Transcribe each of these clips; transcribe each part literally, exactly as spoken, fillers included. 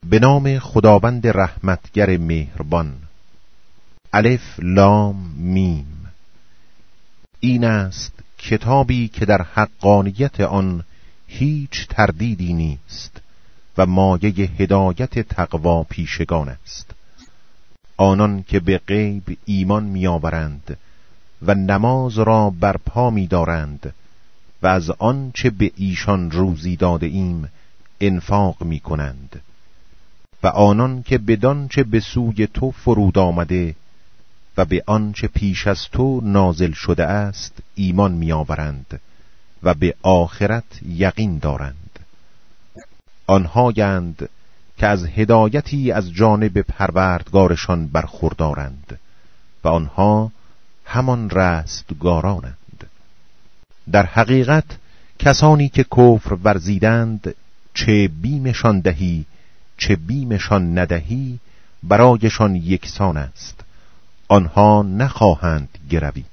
به نام خداوند رحمتگر مهربان. الف لام میم. این است کتابی که در حقانیت آن هیچ تردیدی نیست و مایه هدایت تقوا پیشگان است. آنان که به غیب ایمان می‌آورند و نماز را برپا می‌دارند و از آن چه به ایشان روزی داده ایم انفاق می‌کنند و آنان که بدان چه به سوی تو فرود آمده و به آن چه پیش از تو نازل شده است ایمان می‌آورند و به آخرت یقین دارند. آنهایند که از هدایتی از جانب پروردگارشان برخوردارند و آنها همان رستگارانند. در حقیقت کسانی که کفر ورزیدند چه بیمشان دهی چه بیمشان ندهی برایشان یکسان است، آنها نخواهند گروید.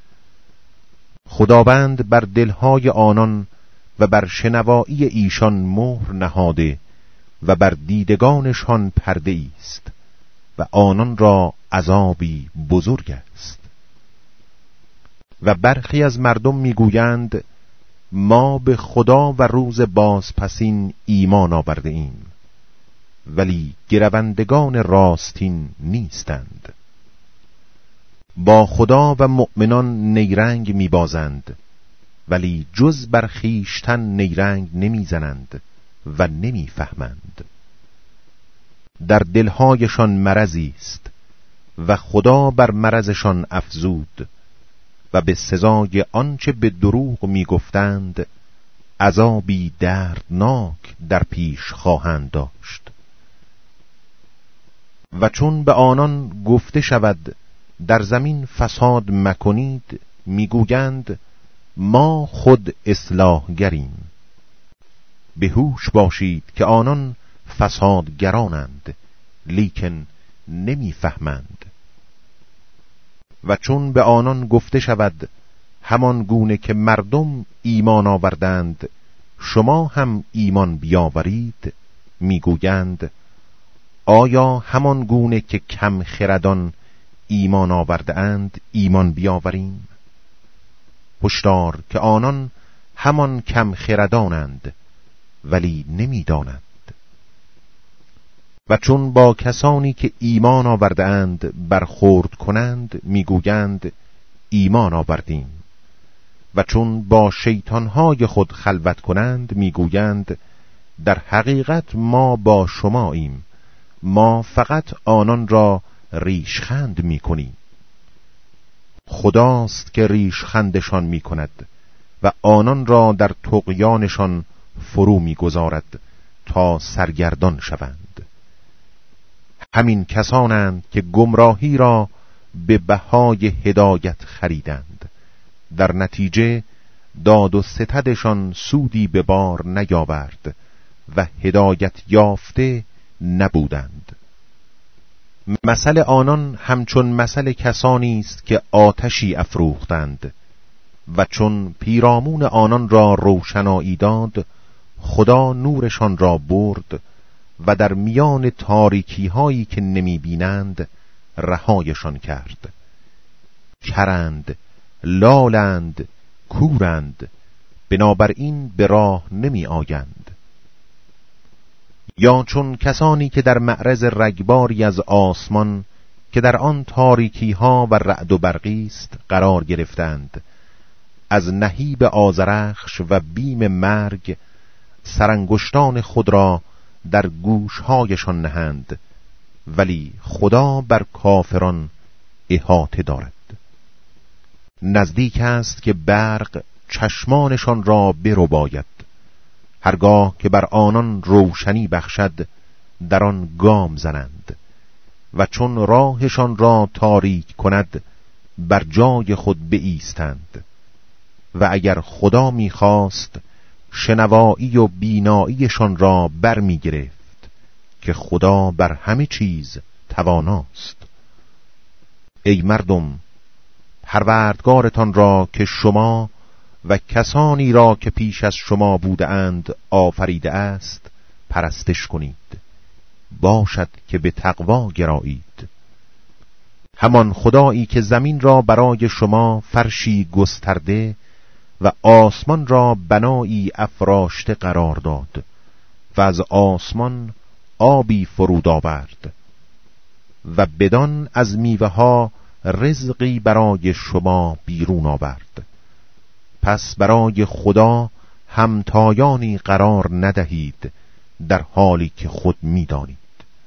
خداوند بر دلهای آنان و بر شنوایی ایشان مهر نهاده و بر دیدگانشان پرده است و آنان را عذابی بزرگ است. و برخی از مردم میگویند ما به خدا و روز بازپسین ایمان آورده ایم، ولی گروندگان راستین نیستند. با خدا و مؤمنان نیرنگ میبازند، ولی جز بر خویشتن نیرنگ نمیزنند و نمیفهمند. در دلهایشان مرضی است و خدا بر مرضشان افزود و به سزای آنچه به دروغ میگفتند عذابی دردناک در پیش خواهند داشت. و چون به آنان گفته شود در زمین فساد مکنید میگویند ما خود اصلاحگریم. به هوش باشید که آنان فسادگرانند لیکن نمیفهمند. و چون به آنان گفته شود همان گونه که مردم ایمان آوردند شما هم ایمان بیاورید میگویند آیا همان گونه که کم خردان ایمان آورده اند ایمان بیاوریم؟ هشدار که آنان همان کم خردانند ولی نمیدانند. و چون با کسانی که ایمان آورده اند برخورد کنند میگویند ایمان آوردیم، و چون با شیطانهای خود خلوت کنند میگویند در حقیقت ما با شماییم، ما فقط آنان را ریشخند میکنیم. خداست که ریشخندشان میکند و آنان را در طغیانشان فرو میگذارد تا سرگردان شوند. همین کسانند که گمراهی را به بهای هدایت خریدند، در نتیجه داد و ستدشان سودی به بار نیاورد و هدایت یافته نبودند. مثل آنان همچون مثل کسانی است که آتشی افروختند و چون پیرامون آنان را روشنایی داد خدا نورشان را برد و در میان تاریکی هایی که نمی بینند رهایشان کرد. کرند، لالند، کورند، بنابراین به راه نمی آیند. یا چون کسانی که در معرض رگباری از آسمان که در آن تاریکی ها و رعد و برقی است قرار گرفتند، از نهیب آذرخش و بیم مرگ سرانگشتان خود را در گوشهایشان نهند، ولی خدا بر کافران احاطه دارد. نزدیک است که برق چشمانشان را برباید، هرگاه که بر آنان روشنی بخشد در آن گام زنند، و چون راهشان را تاریک کند بر جای خود بایستند. و اگر خدا می‌خواست شنوایی و بیناییشان را بر می گرفت که خدا بر همه چیز تواناست. ای مردم، پروردگارتان را که شما و کسانی را که پیش از شما بوده اند آفریده است پرستش کنید. باشد که به تقوا گرایید. همان خدایی که زمین را برای شما فرشی گسترده و آسمان را بنایی افراشته قرار داد و از آسمان آبی فرود آورد و بدان از میوه ها رزقی برای شما بیرون آورد. پس برای خدا همتایانی قرار ندهید در حالی که خود می‌دانید.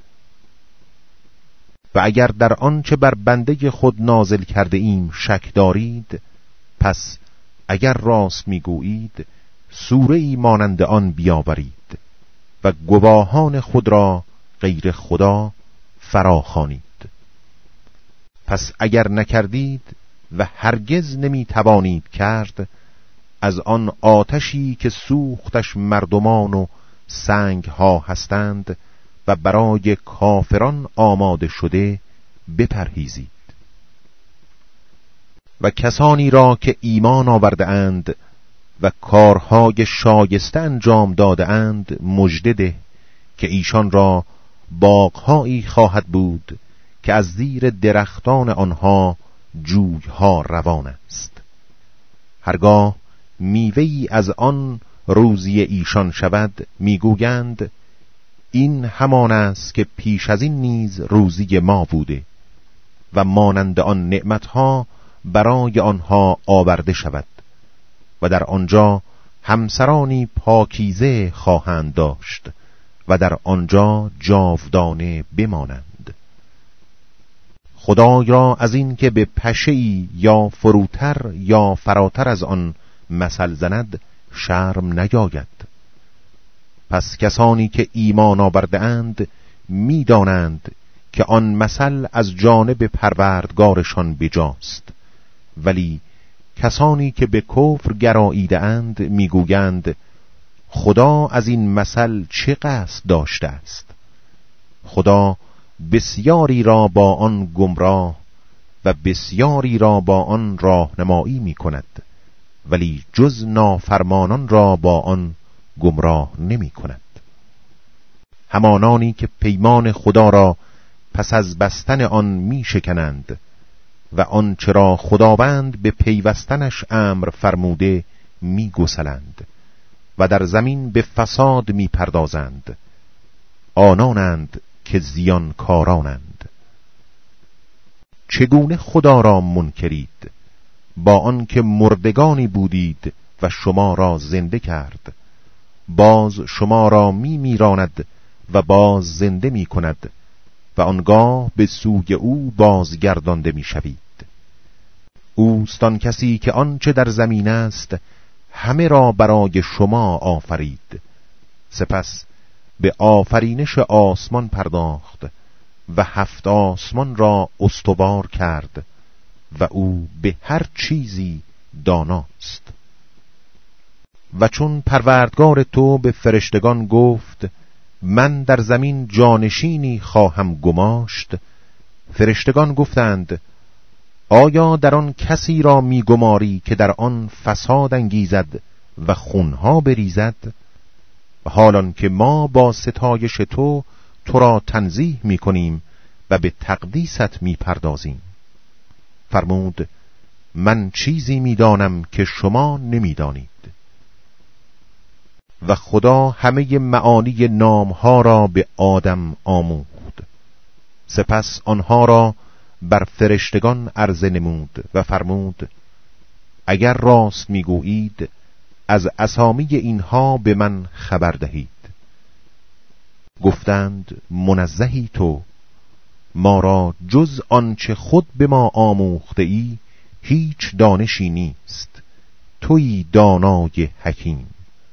و اگر در آنچه بر بنده خود نازل کرده ایم شک دارید، پس اگر راست میگویید سوره‌ای مانند آن بیاورید و گواهان خود را غیر خدا فراخوانید. پس اگر نکردید و هرگز نمی توانید کرد، از آن آتشی که سوختش مردمان و سنگ ها هستند و برای کافران آماده شده بپرهیزید. و کسانی را که ایمان آورده اند و کارهای شایسته انجام داده اند مژده ده که ایشان را باغهایی خواهد بود که از زیر درختان آنها جویها روان است. هرگاه میوه‌ای از آن روزی ایشان شود میگویند این همان است که پیش از این نیز روزی ما بوده و مانند آن نعمتها برای آنها آورده شود و در آنجا همسرانی پاکیزه خواهند داشت و در آنجا جاودانه بمانند. خدای را از این که به پشه‌ای یا فروتر یا فراتر از آن مثل زند شرم نیاید. پس کسانی که ایمان آورده اند می دانند که آن مثل از جانب پروردگارشان بجاست، ولی کسانی که به کفر گراییده اند می گویند خدا از این مثل چه قصد داشته است؟ خدا بسیاری را با آن گمراه و بسیاری را با آن راهنمایی می کند، ولی جز نافرمانان را با آن گمراه نمی کند. همانانی که پیمان خدا را پس از بستن آن می شکنند و آن چرا خداوند به پیوستنش امر فرموده می گسلند و در زمین به فساد می پردازند، آنانند که زیان کارانند. چگونه خدا را منکرید با آنکه مردگانی بودید و شما را زنده کرد، باز شما را می میراند و باز زنده می کند و آنگاه به سوی او بازگردانده می شوید. اوست آن کسی که آنچه در زمین است همه را برای شما آفرید، سپس به آفرینش آسمان پرداخت و هفت آسمان را استوار کرد و او به هر چیزی داناست. و چون پروردگار تو به فرشتگان گفت من در زمین جانشینی خواهم گماشت، فرشتگان گفتند آیا در آن کسی را می گماری که در آن فساد انگیزد و خونها بریزد؟ حالان که ما با ستایش تو تو را تنزیه می کنیم و به تقدیست می پردازیم. فرمود من چیزی می دانم که شما نمی دانید. و خدا همه معانی نامها را به آدم آموخت، سپس آنها را بر فرشتگان عرضه نمود و فرمود اگر راست میگویید از اسامی اینها به من خبر دهید. گفتند منزهی تو، ما را جز آنچه خود به ما آموخته ای هیچ دانشی نیست، تویی دانای حکیم.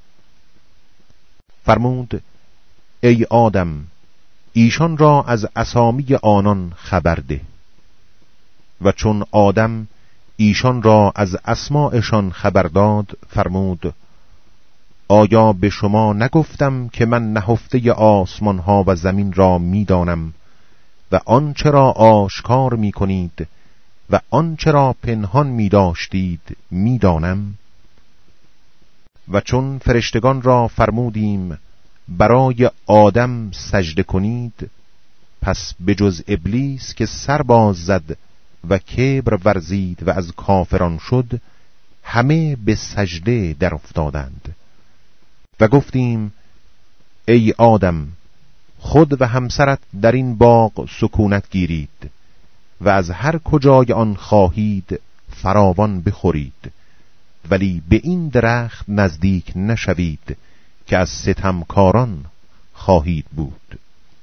فرمود ای آدم ایشان را از اسامی آنان خبر ده. و چون آدم ایشان را از اسماءشان خبر داد فرمود آیا به شما نگفتم که من نهفته آسمان ها و زمین را می دانم و آنچه را آشکار می کنید و آنچه را پنهان می داشتید می دانم؟ و چون فرشتگان را فرمودیم برای آدم سجده کنید، پس به جز ابلیس که سر باز زد و کبر ورزید و از کافران شد، همه به سجده در افتادند. و گفتیم ای آدم، خود و همسرت در این باغ سکونت گیرید و از هر کجای آن خواهید فراوان بخورید، ولی به این درخت نزدیک نشوید که از ستمکاران خواهید بود.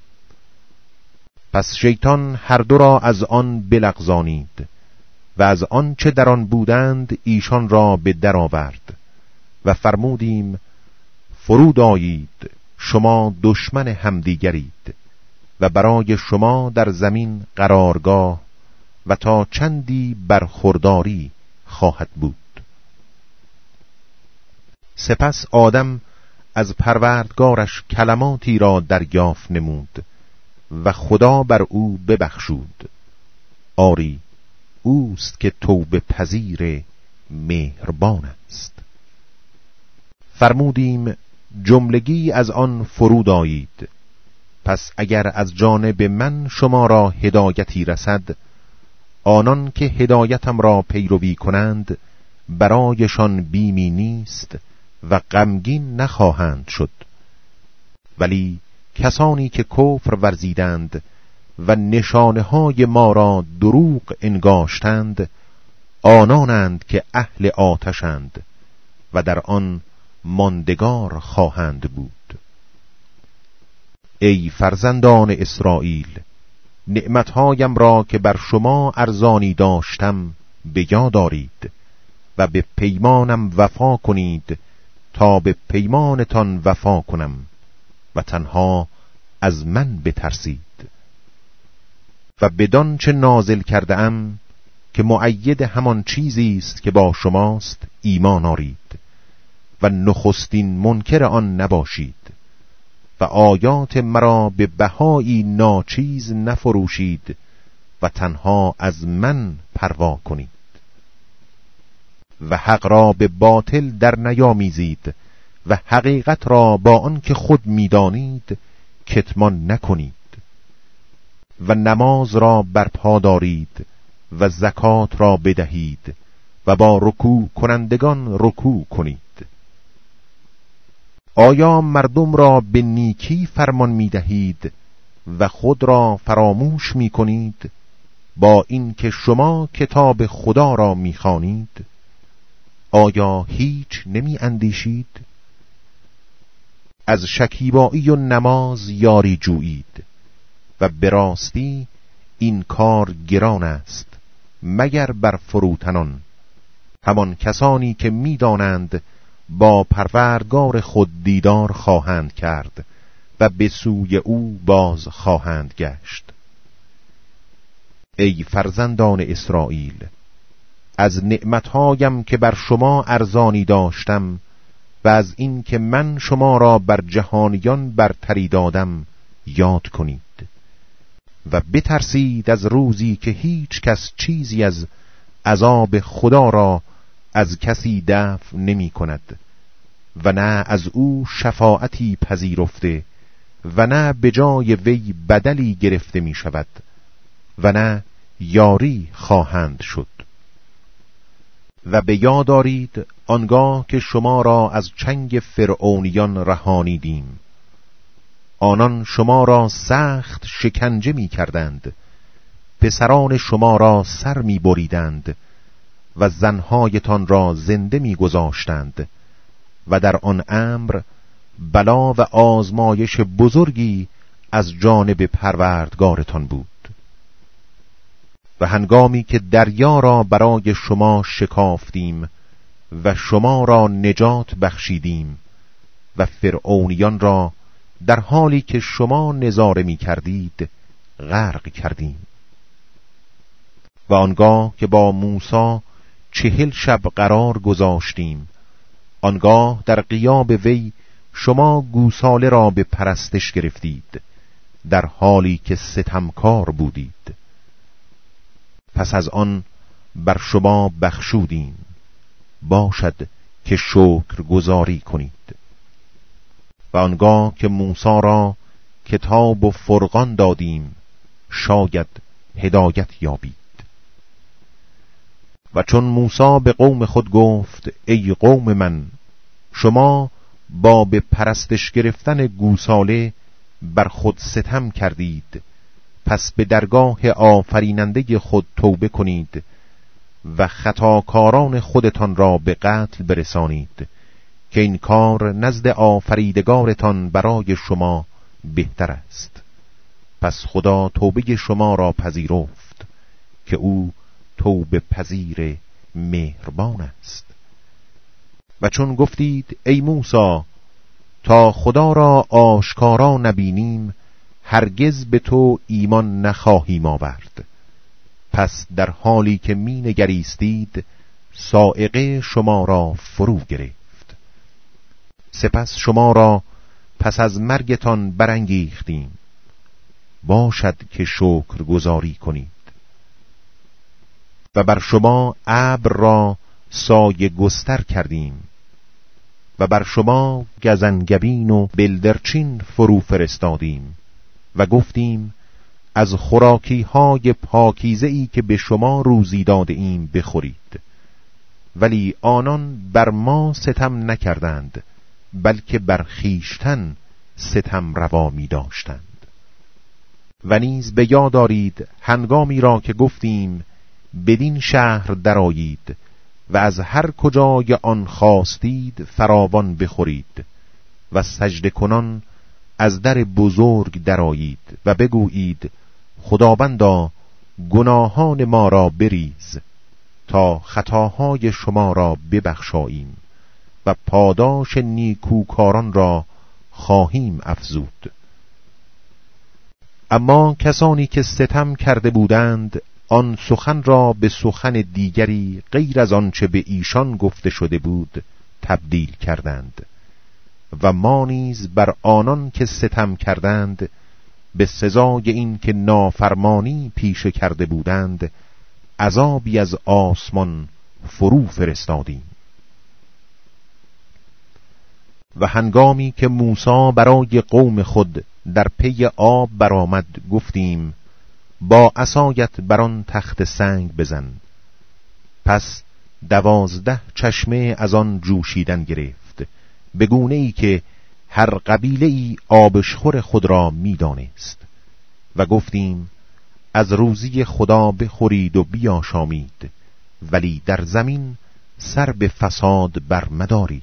پس شیطان هر دو را از آن بلغزانید و از آن چه در آن بودند ایشان را به در آورد و فرمودیم فرود آیید، شما دشمن همدیگرید و برای شما در زمین قرارگاه و تا چندی برخورداری خواهد بود. سپس آدم از پروردگارش کلماتی را دریافت نمود و خدا بر او ببخشود. آری اوست که توبه پذیر مهربان است. فرمودیم جملگی از آن فرود آیید، پس اگر از جانب من شما را هدایتی رسد، آنان که هدایتم را پیروی کنند برایشان بیمی نیست و غمگین نخواهند شد، ولی کسانی که کفر ورزیدند و نشانه های ما را دروغ انگاشتند، آنانند که اهل آتشند و در آن ماندگار خواهند بود. ای فرزندان اسرائیل، نعمتهایم را که بر شما ارزانی داشتم به یاد دارید و به پیمانم وفا کنید تا به پیمانتان وفا کنم و تنها از من بترسید. و بدان چه نازل کرده ام که مؤید همان چیزی است که با شماست ایمان آرید و نخستین منکر آن نباشید و آیات مرا به بهایی ناچیز نفروشید و تنها از من پروا کنید و حق را به باطل در نیامیزید و حقیقت را با آن که خود میدانید کتمان نکنید و نماز را برپا دارید و زکات را بدهید و با رکوع کنندگان رکوع کنید. آیا مردم را به نیکی فرمان می دهید و خود را فراموش می کنید با این که شما کتاب خدا را می خوانید؟ آیا هیچ نمی اندیشید؟ از شکیبایی و نماز یاری جویید و به راستی این کار گران است مگر بر فروتنان، همان کسانی که می دانند با پروردگار خود دیدار خواهند کرد و به سوی او باز خواهند گشت. ای فرزندان اسرائیل، از نعمتهایم که بر شما ارزانی داشتم و از این که من شما را بر جهانیان برتری دادم یاد کنید و بترسید از روزی که هیچ کس چیزی از عذاب خدا را از کسی دفع نمی کند و نه از او شفاعتی پذیرفته و نه به جای وی بدلی گرفته می شود و نه یاری خواهند شد. و به یاد دارید آنگاه که شما را از چنگ فرعونیان رهانیدیم، آنان شما را سخت شکنجه می کردند، پسران شما را سر می بریدند و زنهایتان را زنده می گذاشتند و در آن امر بلا و آزمایش بزرگی از جانب پروردگارتان بود. و هنگامی که دریا را برای شما شکافتیم و شما را نجات بخشیدیم و فرعونیان را در حالی که شما نظاره می کردید غرق کردیم. و آنگاه که با موسی چهل شب قرار گذاشتیم، آنگاه در غیاب وی شما گوساله را به پرستش گرفتید در حالی که ستمکار بودید. پس از آن بر شما بخشودیم، باشد که شکر گزاری کنید. و آنگاه که موسی را کتاب و فرقان دادیم شاید هدایت یابید. و چون موسی به قوم خود گفت ای قوم من، شما با به پرستش گرفتن گوساله بر خود ستم کردید، پس به درگاه آفریننده خود توبه کنید و خطاکاران خودتان را به قتل برسانید که این کار نزد آفریدگارتان برای شما بهتر است. پس خدا توبه شما را پذیرفت که او توبه پذیر مهربان است. و چون گفتید ای موسی، تا خدا را آشکارا نبینیم هرگز به تو ایمان نخواهیم آورد، پس در حالی که می نگریستید صاعقه شما را فرو گرفت. سپس شما را پس از مرگتان برانگیختیم، باشد که شکر گزاری کنید. و بر شما ابر را سایه گستر کردیم و بر شما گزنگبین و بلدرچین فرو فرستادیم و گفتیم از خوراکی های پاکیزه ای که به شما روزی داده ایم بخورید. ولی آنان بر ما ستم نکردند، بلکه بر خیشتن ستم روا می داشتند. و نیز به یاد دارید هنگامی را که گفتیم بدین شهر درآیید و از هر کجای آن خواستید فراوان بخورید و سجده کنان از در بزرگ درآیید و بگویید خداوندا گناهان ما را بریز تا خطاهای شما را ببخشاییم و پاداش نیکوکاران را خواهیم افزود. اما کسانی که ستم کرده بودند آن سخن را به سخن دیگری غیر از آنچه به ایشان گفته شده بود تبدیل کردند و ما نیز بر آنان که ستم کردند به سزای این که نافرمانی پیشه کرده بودند عذابی از آسمان فرو فرستادیم. و هنگامی که موسی برای قوم خود در پی آب برآمد گفتیم با عصایت بر آن تخت سنگ بزن. پس دوازده چشمه از آن جوشیدن گرفت، به گونه ای که هر قبیله ای آبشخور خود را می دانست. و گفتیم از روزی خدا بخورید و بیاشامید، ولی در زمین سر به فساد برمدارید.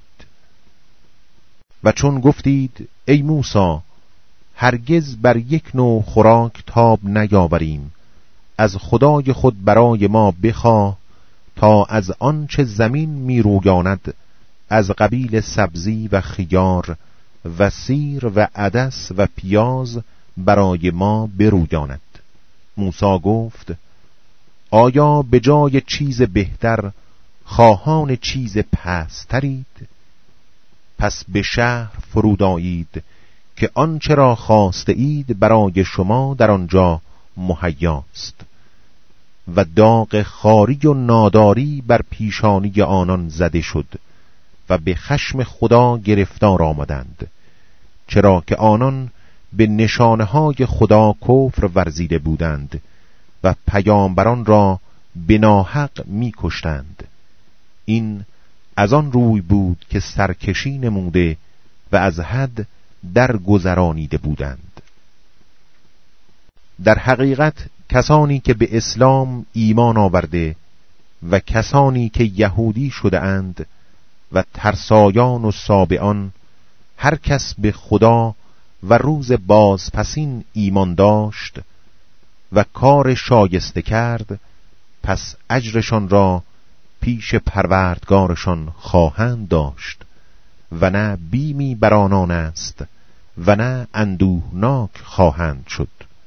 و چون گفتید ای موسی هرگز بر یک نوع خوراک تاب نیاوریم، از خدای خود برای ما بخواه تا از آنچه زمین می رویاند از قبیل سبزی و خیار و سیر و عدس و پیاز برای ما برویاند. موسی گفت آیا به جای چیز بهتر خواهان چیز پست‌ترید؟ پس به شهر فرود آیید که آنچه را خواسته اید برای شما در آنجا مهیاست. و داغ خواری و ناداری بر پیشانی آنان زده شد و به خشم خدا گرفتار آمدند، چرا که آنان به نشانه های خدا کفر ورزیده بودند و پیامبران را به ناحق می کشتند. این از آن روی بود که سرکشی نموده و از حد در گذرانیده بودند. در حقیقت کسانی که به اسلام ایمان آورده و کسانی که یهودی شده اند و ترسایان و سابعان، هر کس به خدا و روز بازپسین ایمان داشت و کار شایسته کرد، پس اجرشان را پیش پروردگارشان خواهند داشت و نه بیمی بر آنان است و نه اندوهناک خواهند شد.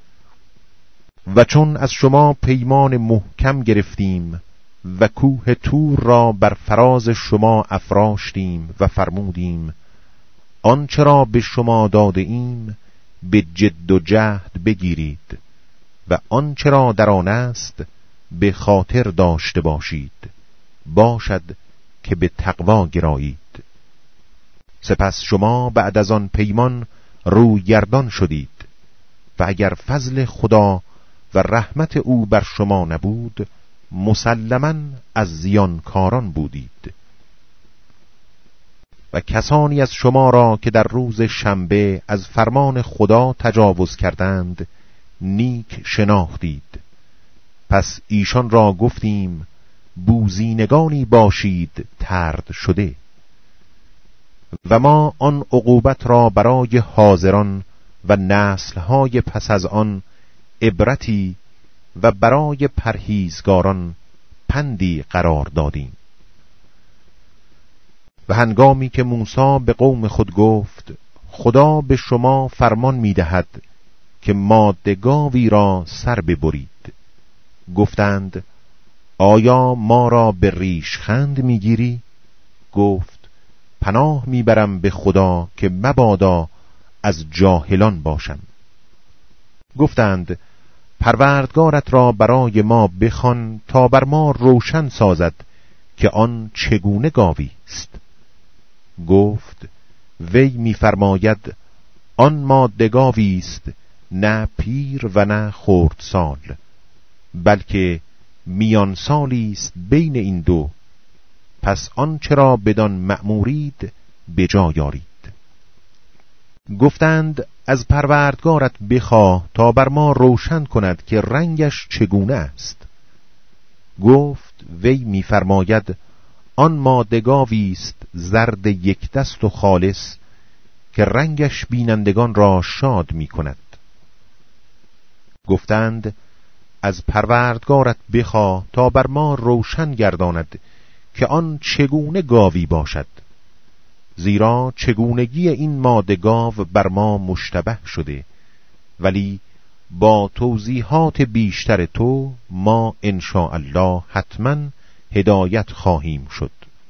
و چون از شما پیمان محکم گرفتیم و کوه طور را بر فراز شما افراشتیم و فرمودیم آنچه را به شما داده ایم به جد و جهد بگیرید و آنچه را در آن است به خاطر داشته باشید، باشد که به تقوا گرایید. سپس شما بعد از آن پیمان روی گردان شدید و اگر فضل خدا و رحمت او بر شما نبود مسلماً از زیانکاران بودید. و کسانی از شما را که در روز شنبه از فرمان خدا تجاوز کردند نیک شناختید. پس ایشان را گفتیم بوزینگانی باشید طرد شده. و ما آن عقوبت را برای حاضران و نسل‌های پس از آن عبرتی و برای پرهیزگاران پندی قرار دادیم. و هنگامی که موسی به قوم خود گفت خدا به شما فرمان می‌دهد که ماده گاوی را سر ببرید، گفتند آیا ما را به ریشخند می‌گیری؟ گفت پناه میبرم به خدا که مبادا از جاهلان باشم. گفتند پروردگارت را برای ما بخوان تا بر ما روشن سازد که آن چگونه گاوی است. گفت وی میفرماید آن ماده گاوی است، نه پیر و نه خردسال، بلکه میان سالی است بین این دو. پس آن چرا بدان مأمورید به جا یارید. گفتند از پروردگارت بخواه تا بر ما روشن کند که رنگش چگونه است. گفت وی میفرماید آن ماده گاوی است زرد یک دست و خالص که رنگش بینندگان را شاد می کند. گفتند از پروردگارت بخواه تا بر ما روشن گرداند که آن چگونه گاوی باشد، زیرا چگونگی این ماده گاو بر ما مشتبه شده، ولی با توضیحات بیشتر تو ما انشاء الله حتما هدایت خواهیم شد.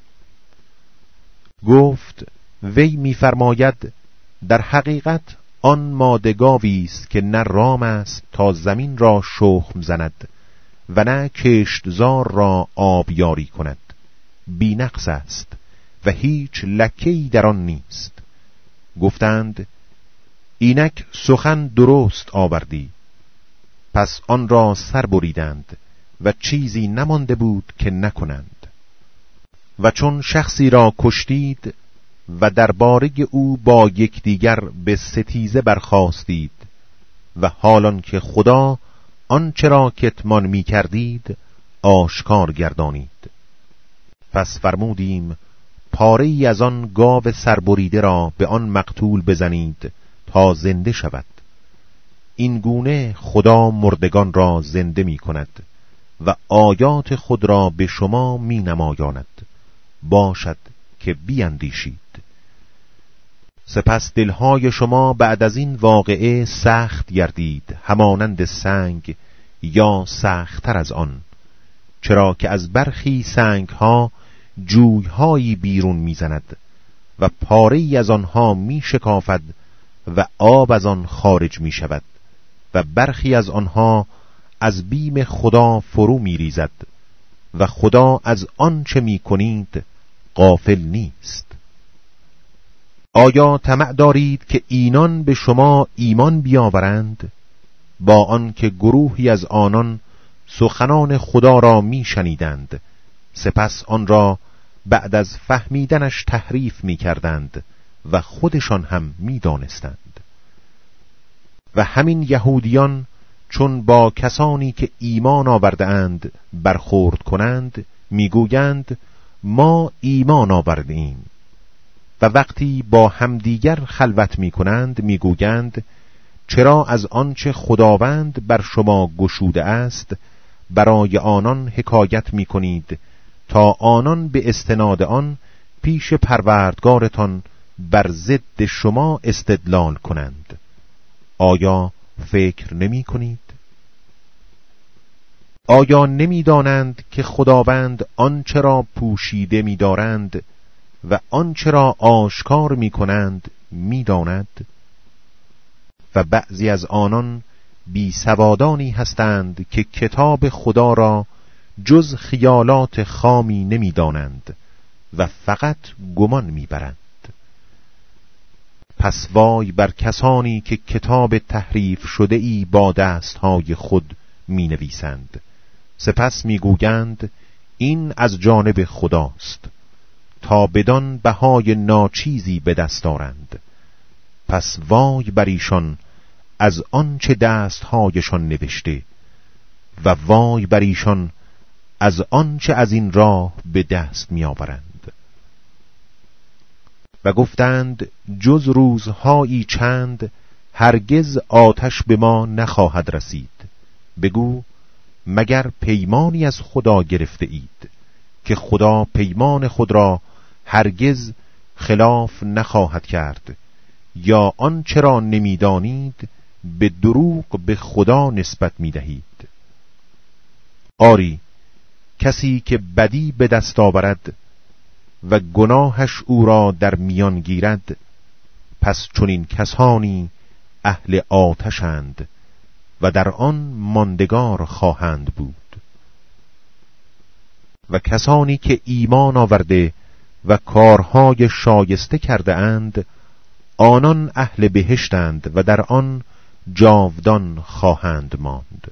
گفت وی میفرماید در حقیقت آن ماده گاوی است که نه رام است تا زمین را شخم زند و نه کشتزار را آبیاری کند، بی نقص است و هیچ لکه‌ای در آن نیست. گفتند اینک سخن درست آوردی. پس آن را سر بریدند و چیزی نمانده بود که نکنند. و چون شخصی را کشتید و درباره او با یکدیگر به ستیزه برخاستید و حالان که خدا آنچه را کتمان می کردید آشکار گردانید، پس فرمودیم پاره ای از آن گاو سربریده را به آن مقتول بزنید تا زنده شود. این گونه خدا مردگان را زنده می کند و آیات خود را به شما می نمایاند، باشد که بیندیشید. سپس دلهای شما بعد از این واقعه سخت گردید همانند سنگ یا سخت‌تر از آن، چرا که از برخی سنگها جویهایی بیرون میزند و پاره‌ای از آنها می شکافد و آب از آن خارج می شود و برخی از آنها از بیم خدا فرو می ریزد و خدا از آن چه می کنید غافل نیست. آیا طمع دارید که اینان به شما ایمان بیاورند، با آن که گروهی از آنان سخنان خدا را می شنیدند، سپس آن را بعد از فهمیدنش تحریف می کردند و خودشان هم می دانستند. و همین یهودیان چون با کسانی که ایمان آورده اند برخورد کنند میگویند ما ایمان آورده ایم، و وقتی با همدیگر خلوت می کنند میگویند چرا از آنچه خداوند بر شما گشوده است برای آنان حکایت می کنید تا آنان به استناد آن پیش پروردگارتان بر ضد شما استدلال کنند. آیا فکر نمی کنید؟ آیا نمی دانند که خداوند آنچه را پوشیده می دارند و آنچه را آشکار می کنند می داند؟ و بعضی از آنان بی سوادانی هستند که کتاب خدا را جز خیالات خامی نمی دانند و فقط گمان می برند. پس وای بر کسانی که کتاب تحریف شده ای با دستهای خود می نویسند، سپس می گویند این از جانب خداست، تا بدان بهای ناچیزی به دست آرند. پس وای بر ایشان از آنچه دستهایشان نوشته و وای بر ایشان از آنچه از این راه به دست می آورند. و گفتند جز روزهایی چند هرگز آتش به ما نخواهد رسید. بگو مگر پیمانی از خدا گرفته اید که خدا پیمان خود را هرگز خلاف نخواهد کرد، یا آنچه را نمیدانید به دروغ به خدا نسبت میدهید. آری کسی که بدی به دست آورد و گناهش او را در میان گیرد، پس چنین کسانی اهل آتشند و در آن ماندگار خواهند بود. و کسانی که ایمان آورده و کارهای شایسته کرده اند، آنان اهل بهشتند و در آن جاودان خواهند ماند.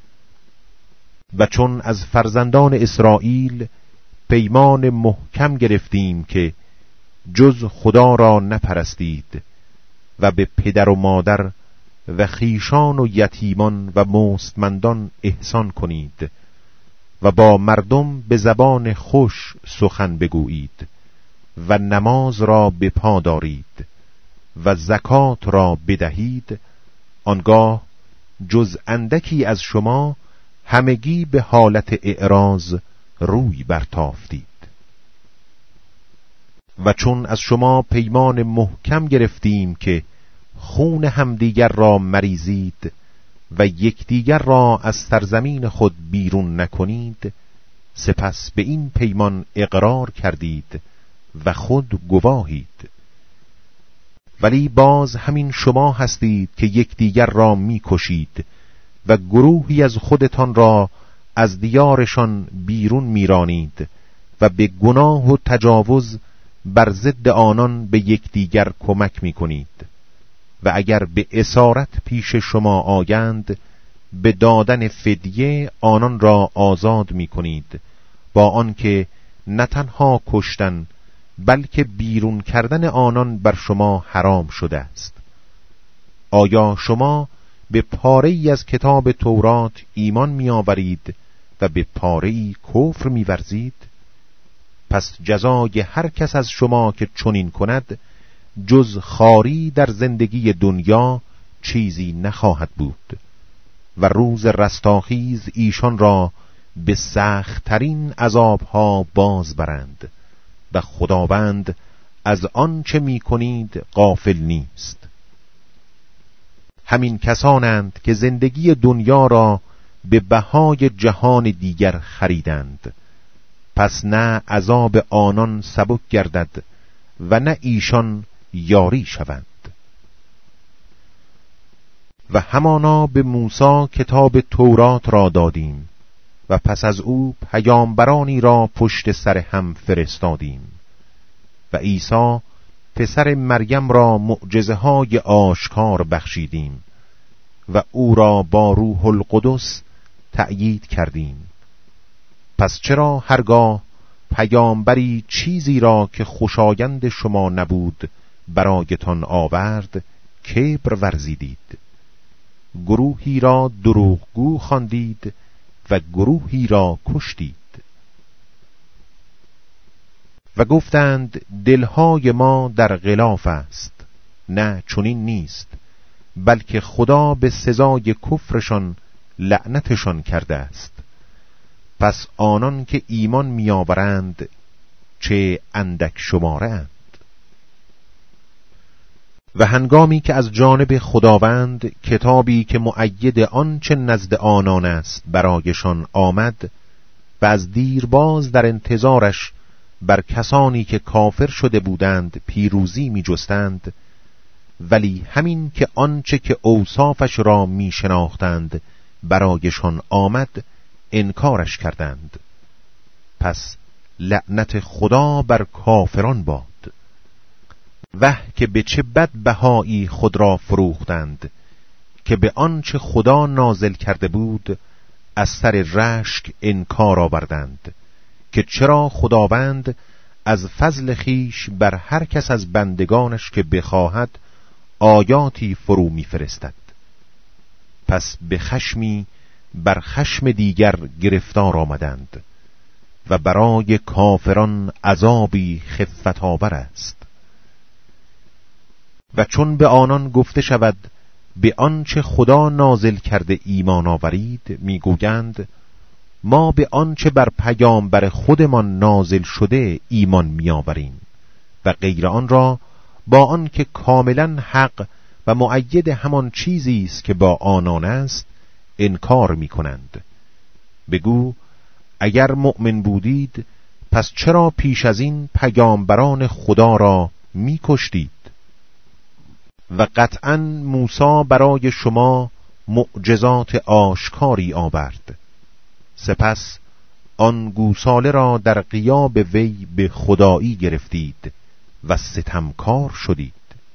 و چون از فرزندان اسرائیل پیمان محکم گرفتیم که جز خدا را نپرستید و به پدر و مادر و خیشان و یتیمان و مستمندان احسان کنید و با مردم به زبان خوش سخن بگویید و نماز را به پا دارید و زکات را بدهید، آنگاه جز اندکی از شما همگی به حالت اعراض روی برتافتید. و چون از شما پیمان محکم گرفتیم که خون همدیگر را مریزید و یکدیگر را از سرزمین خود بیرون نکنید، سپس به این پیمان اقرار کردید و خود گواهید. ولی باز همین شما هستید که یکدیگر را میکشید و گروهی از خودتان را از دیارشان بیرون میرانید و به گناه و تجاوز بر ضد آنان به یکدیگر کمک میکنید. و اگر به اسارت پیش شما آیند، به دادن فدیه آنان را آزاد میکنید، با آنکه نه تنها کشتن بلکه بیرون کردن آنان بر شما حرام شده است. آیا شما به پاره‌ای از کتاب تورات ایمان می‌آورید و به پاره‌ای کفر می‌ورزید؟ پس جزای هر کس از شما که چنین کند جز خواری در زندگی دنیا چیزی نخواهد بود و روز رستاخیز ایشان را به سخت‌ترین عذابها باز برند و خداوند از آن چه می کنید غافل نیست. همین کسانند که زندگی دنیا را به بهای جهان دیگر خریدند، پس نه عذاب آنان سبک گردد و نه ایشان یاری شوند. و همانا به موسی کتاب تورات را دادیم و پس از او پیامبرانی را پشت سر هم فرستادیم و عیسی پسر مریم را معجزه‌های آشکار بخشیدیم و او را با روح القدس تأیید کردیم. پس چرا هرگاه پیامبری چیزی را که خوشایند شما نبود برایتان آورد کبر ورزیدید؟ گروهی را دروغگو خواندید و گروهی را کشتید. و گفتند دلهای ما در غلاف است. نه چنین نیست، بلکه خدا به سزای کفرشان لعنتشان کرده است. پس آنان که ایمان میآورند چه اندک شماره اند. و هنگامی که از جانب خداوند کتابی که مؤید آن چه نزد آنان است برایشان آمد و از دیرباز در انتظارش بر کسانی که کافر شده بودند پیروزی می جستند، ولی همین که آنچه که اوصافش را می شناختند برایشان آمد انکارش کردند. پس لعنت خدا بر کافران باد. وه که به چه بد بهایی خود را فروختند که به آنچه خدا نازل کرده بود از سر رشک انکار آوردند، که چرا خداوند از فضل خیش بر هر کس از بندگانش که بخواهد آیاتی فرو می‌فرستد. پس به خشمی بر خشم دیگر گرفتار آمدند و برای کافران عذابی خفت آور است. و چون به آنان گفته شود به آنچه خدا نازل کرده ایمان آورید، میگویند ما به آنچه بر پیامبر خودمان نازل شده ایمان میآوریم و غیر آن را با آن که کاملا حق و مؤید همان چیزی است که با آنان است انکار میکنند. بگو اگر مؤمن بودید پس چرا پیش از این پیامبران خدا را میکشتید؟ و قطعاً موسی برای شما معجزات آشکاری آورد، سپس آن گوساله را در غیاب وی به خدایی گرفتید و ستمکار شدید.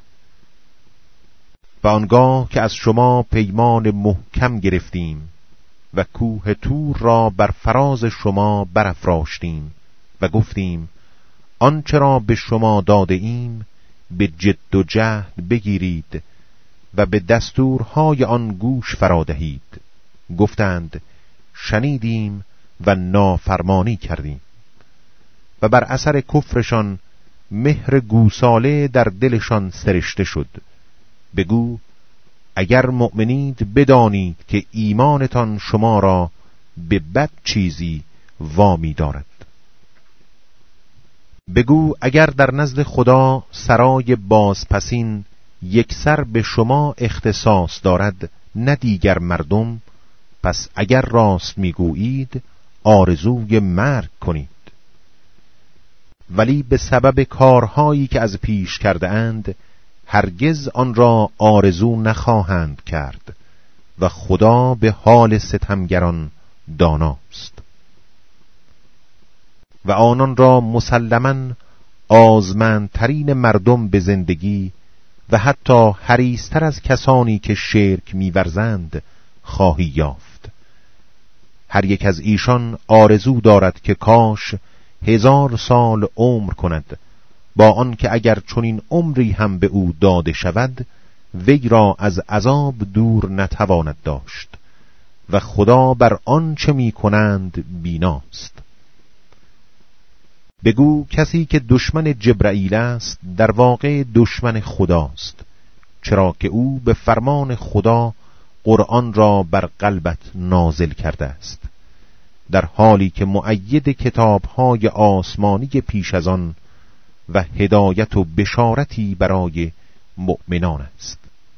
و آنگاه که از شما پیمان محکم گرفتیم و کوه طور را بر فراز شما برافراشتیم و گفتیم آنچه را به شما داده ایم به جد و جهد بگیرید و به دستورهای آن گوش فرادهید، گفتند شنیدیم و نافرمانی کردیم. و بر اثر کفرشان مهر گوساله در دلشان سرشته شد. بگو اگر مؤمنید بدانید که ایمانتان شما را به بد چیزی وامی دارد. بگو اگر در نزد خدا سرای بازپسین یک سر به شما اختصاص دارد نه دیگر مردم، پس اگر راست میگویید آرزوی مرگ کنید. ولی به سبب کارهایی که از پیش کرده اند هرگز آن را آرزو نخواهند کرد و خدا به حال ستمگران داناست. و آنان را مسلماً آزمندترین مردم به زندگی و حتی حریص‌تر از کسانی که شرک می‌ورزند خواهی یافت. هر یک از ایشان آرزو دارد که کاش هزار سال عمر کند، با آنکه اگر چنین عمری هم به او داده شود وی را از عذاب دور نتواند داشت و خدا بر آنچه می‌کنند بیناست. بگو کسی که دشمن جبرائیل است در واقع دشمن خداست، چرا که او به فرمان خدا قرآن را بر قلبت نازل کرده است، در حالی که مؤید کتاب‌های آسمانی پیش از آن و هدایت و بشارتی برای مؤمنان است.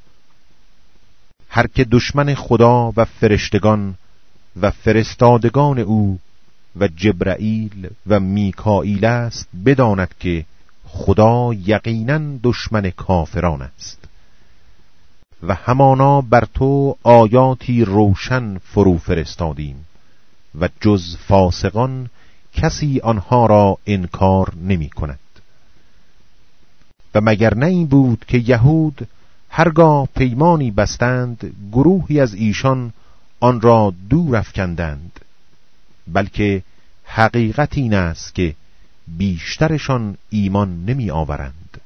هر که دشمن خدا و فرشتگان و فرستادگان او و جبرائیل و میکائیل است بداند که خدا یقیناً دشمن کافران است و همانا بر تو آیاتی روشن فرو فرستادیم و جز فاسقان کسی آنها را انکار نمی کند. و مگر نه این بود که یهود هرگاه پیمانی بستند گروهی از ایشان آن را دور افکندند، بلکه حقیقت این است که بیشترشان ایمان نمی آورند.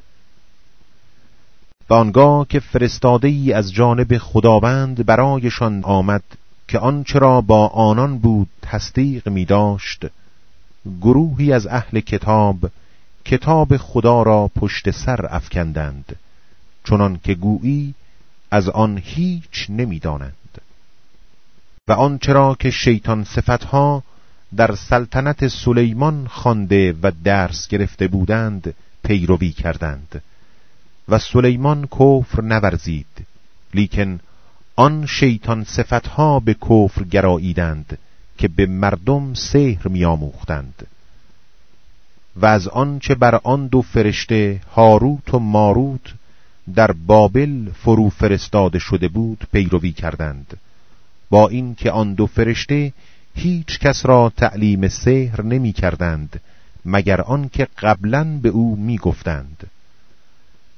و آنگاه که فرستاده‌ای از جانب خداوند برایشان آمد که آنچه را با آنان بود تصدیق می داشت، گروهی از اهل کتاب کتاب خدا را پشت سر افکندند، چنان که گویی از آن هیچ نمی دانند. و آنچه را که شیطان صفتها در سلطنت سلیمان خوانده و درس گرفته بودند پیروی کردند و سلیمان کفر نورزید، لیکن آن شیطان صفتها به کفر گراییدند که به مردم سحر می‌آموختند. و از آنچه بر آن دو فرشته هاروت و ماروت در بابل فرو فرستاده شده بود پیروی کردند، با این که آن دو فرشته هیچ کس را تعلیم سحر نمی کردند مگر آن که قبلاً به او می گفتند.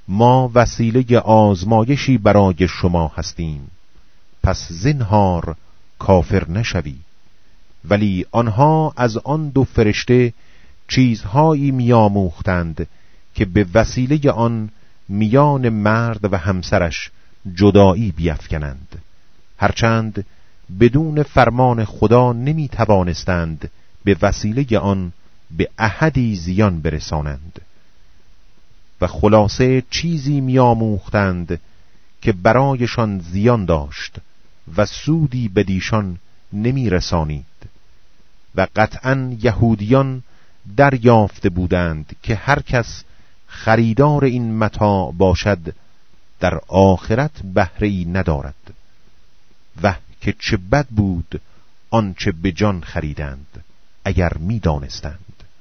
ما وسیله آزمایشی برای شما هستیم، پس زنهار کافر نشوی. ولی آنها از آن دو فرشته چیزهایی می‌آموختند که به وسیله آن میان مرد و همسرش جدایی بیفکنند، هرچند بدون فرمان خدا نمی توانستند به وسیله آن به احدی زیان برسانند. و خلاصه چیزی می‌آموختند که برایشان زیان داشت و سودی بدیشان نمی رسانید. و قطعاً یهودیان دریافته بودند که هر کس خریدار این متاع باشد در آخرت بهره‌ای ندارد. و که چه بد بود آنچه به جان خریدند اگر می دانستند.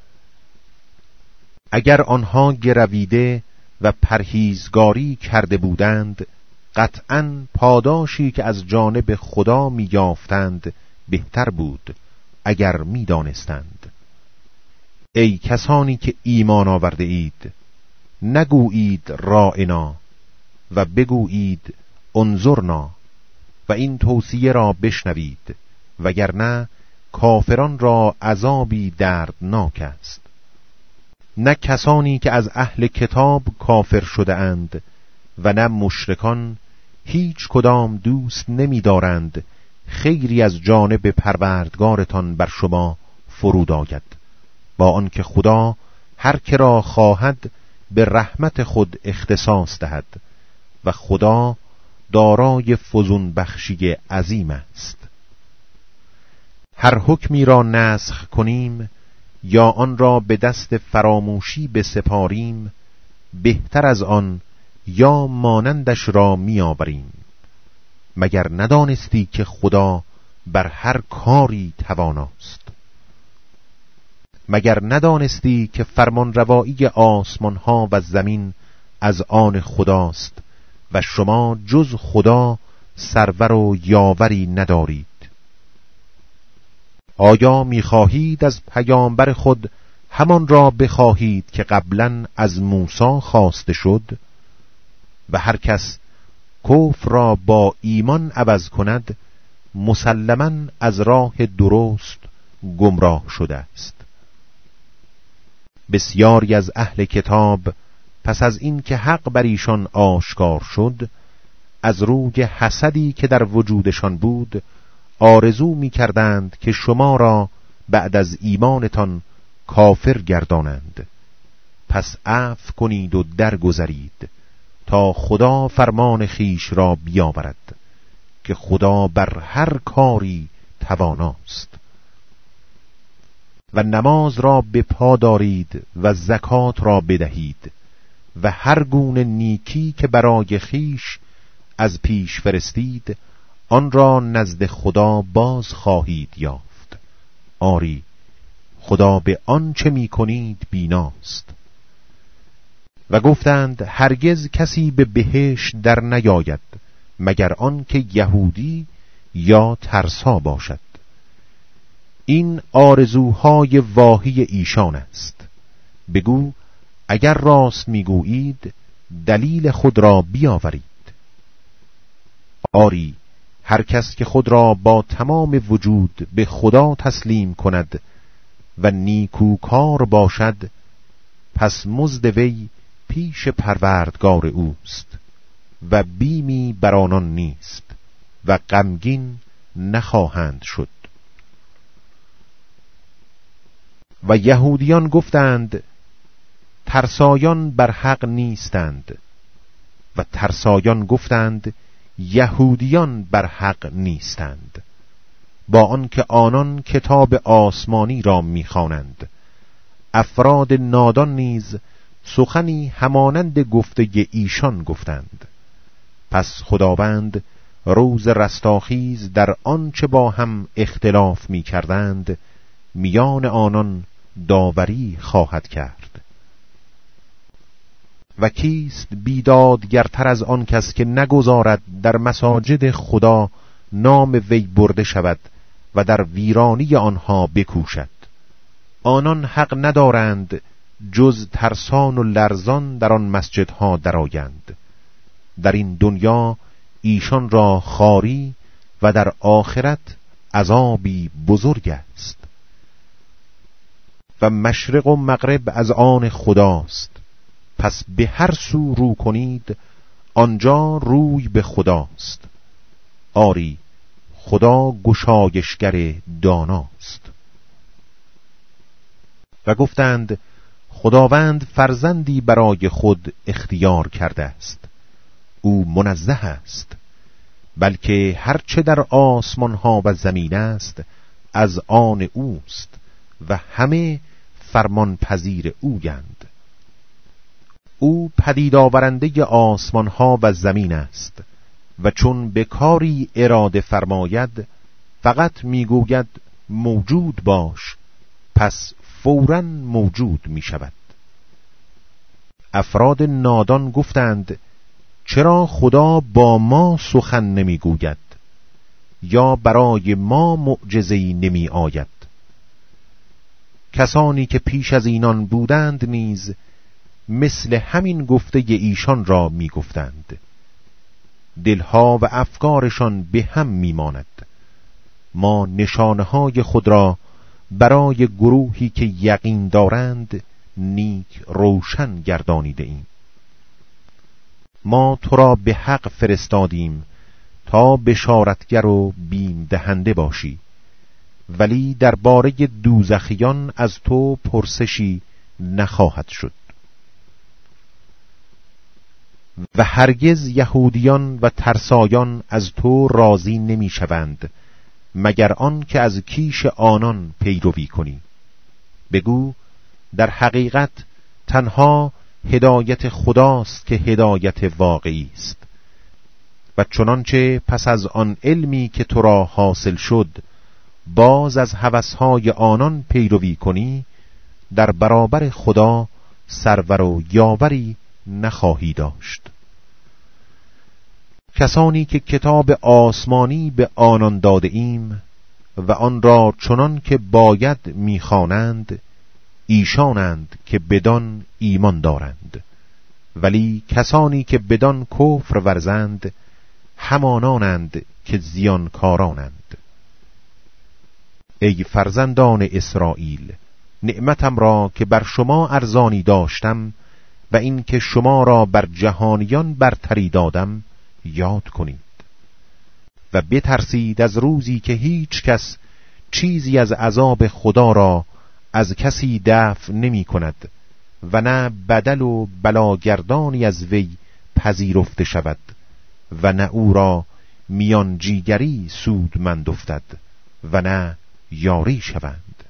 اگر آنها گرویده و پرهیزگاری کرده بودند، قطعاً پاداشی که از جانب خدا می یافتند بهتر بود اگر می دانستند. ای کسانی که ایمان آورده اید، نگویید رائنا و بگویید انظرنا و این توصیه را بشنوید، وگرنه کافران را عذابی دردناک است. نه کسانی که از اهل کتاب کافر شده اند و نه مشرکان هیچ کدام دوست نمی دارند خیری از جانب پروردگارتان بر شما فرود آید، با آنکه خدا هر که را خواهد به رحمت خود اختصاص دهد و خدا دارای فزون بخشی عظیم است. هر حکمی را نسخ کنیم یا آن را به دست فراموشی بسپاریم، بهتر از آن یا مانندش را می‌آوریم. مگر ندانستی که خدا بر هر کاری تواناست؟ مگر ندانستی که فرمانروایی آسمان ها و زمین از آن خداست و شما جز خدا سرور و یاوری ندارید؟ آیا می‌خواهید از پیامبر خود همان را بخواهید که قبلا از موسی خواسته شد؟ و هر کس کفر را با ایمان عوض کند مسلماً از راه درست گمراه شده است. بسیاری از اهل کتاب پس از این که حق بر ایشان آشکار شد، از روی حسدی که در وجودشان بود آرزو می کردند که شما را بعد از ایمانتان کافر گردانند. پس عفو کنید و درگذرید تا خدا فرمان خیش را بیاورد که خدا بر هر کاری تواناست. و نماز را به پا دارید و زکات را بدهید و هر گونه نیکی که برای خیش از پیش فرستید آن را نزد خدا باز خواهید یافت. آری خدا به آن چه می کنید بیناست. و گفتند هرگز کسی به بهشت در نیاید مگر آن که یهودی یا ترسا باشد. این آرزوهای واهی ایشان است. بگو اگر راست میگویید دلیل خود را بیاورید. آری هر کس که خود را با تمام وجود به خدا تسلیم کند و نیکوکار باشد، پس مزد وی پیش پروردگار اوست و بیمی بر آنان نیست و غمگین نخواهند شد. و یهودیان گفتند ترسایان بر حق نیستند و ترسایان گفتند یهودیان بر حق نیستند، با آنکه آنان کتاب آسمانی را می‌خوانند. افراد نادان نیز سخنی همانند گفته ایشان گفتند. پس خداوند روز رستاخیز در آنچه با هم اختلاف می‌کردند میان آنان داوری خواهد کرد. و کیست بیدادگرتر از آن کس که نگذارد در مساجد خدا نام وی برده شود و در ویرانی آنها بکوشد؟ آنان حق ندارند جز ترسان و لرزان در آن مسجدها درآیند. در این دنیا ایشان را خواری و در آخرت عذابی بزرگ است. و مشرق و مغرب از آن خداست، پس به هر سو رو کنید آنجا روی به خداست. آری خدا گشایشگر داناست. و گفتند خداوند فرزندی برای خود اختیار کرده است. او منزه است، بلکه هرچه در آسمان ها و زمین است از آن اوست و همه فرمان پذیر اویند. او پدید آورنده آسمان ها و زمین است و چون به کاری اراده فرماید فقط میگوید موجود باش، پس فوراً موجود می شود. افراد نادان گفتند چرا خدا با ما سخن نمی گوید یا برای ما معجزه‌ای نمی آید؟ کسانی که پیش از اینان بودند نیز مثل همین گفته ایشان را می گفتند. دلها و افکارشان به هم می ماند. ما نشانه های خود را برای گروهی که یقین دارند نیک روشن گردانیده ایم. ما تو را به حق فرستادیم تا بشارتگر و بیم دهنده باشی، ولی درباره دوزخیان از تو پرسشی نخواهد شد. و هرگز یهودیان و ترسایان از تو راضی نمی شوند مگر آن که از کیش آنان پیروی کنی. بگو در حقیقت تنها هدایت خداست که هدایت واقعی است. و چنانچه پس از آن علمی که تو را حاصل شد باز از هوسهای آنان پیروی کنی، در برابر خدا سرور و یاوری نخواهی داشت. کسانی که کتاب آسمانی به آنان داده ایم و آن را چنان که باید میخوانند ایشانند که بدان ایمان دارند، ولی کسانی که بدان کفر ورزند همانانند که زیانکارانند. ای فرزندان اسرائیل، نعمتم را که بر شما ارزانی داشتم و این که شما را بر جهانیان برتری دادم یاد کنید و بترسید از روزی که هیچ کس چیزی از عذاب خدا را از کسی دفع نمی کند و نه بدل و بلاگردانی از وی پذیرفته شود و نه او را میانجیگری سودمند افتد و نه یاری شوند.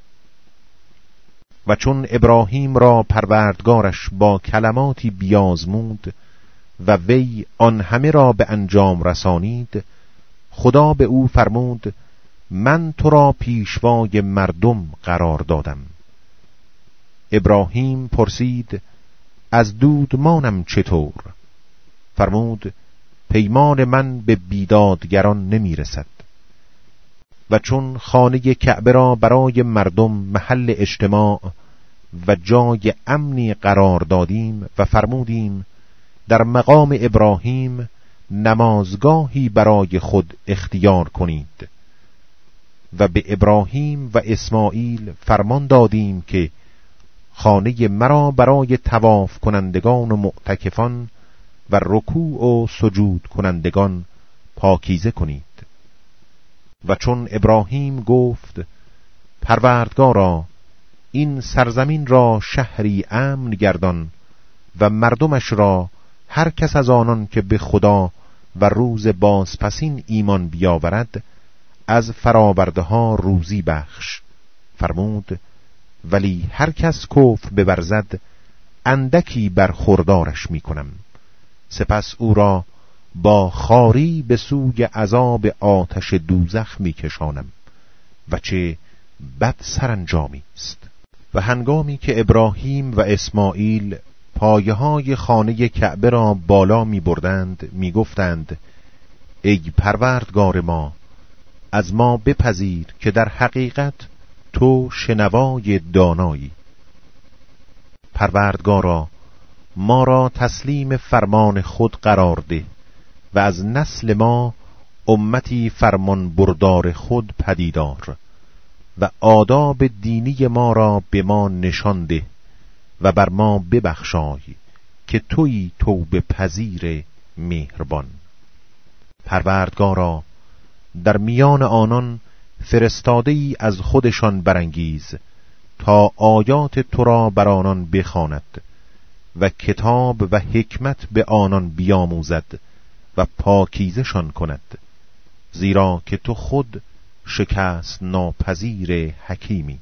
و چون ابراهیم را پروردگارش با کلماتی بیازمود و وی آن همه را به انجام رسانید، خدا به او فرمود من تو را پیشوای مردم قرار دادم. ابراهیم پرسید از دودمانم چطور؟ فرمود پیمان من به بیدادگران نمی رسد. و چون خانه کعبه را برای مردم محل اجتماع و جای امنی قرار دادیم و فرمودیم در مقام ابراهیم نمازگاهی برای خود اختیار کنید و به ابراهیم و اسماعیل فرمان دادیم که خانه مرا برای طواف کنندگان و معتکفان و رکوع و سجود کنندگان پاکیزه کنید. و چون ابراهیم گفت پروردگارا این سرزمین را شهری امن گردان و مردمش را هر کس از آنان که به خدا و روز بازپسین ایمان بیاورد از فراورده ها روزی بخش، فرمود ولی هر کس کفر بورزد اندکی برخوردارش می کنم، سپس او را با خواری به سوی عذاب آتش دوزخ می کشانم و چه بد سرانجامی است. و هنگامی که ابراهیم و اسماعیل پایه های خانه کعبه را بالا می بردند می گفتند ای پروردگار ما از ما بپذیر که در حقیقت تو شنوای دانایی. پروردگارا ما را تسلیم فرمان خود قرار ده و از نسل ما امتی فرمان بردار خود پدیدار و آداب دینی ما را به ما نشان ده و بر ما ببخشای که تویی توبه پذیر مهربان. پروردگارا در میان آنان فرستاده ای از خودشان برانگیز تا آیات تو را بر آنان بخواند و کتاب و حکمت به آنان بیاموزد و پاکیزشان کند، زیرا که تو خود شکست ناپذیر حکیمی.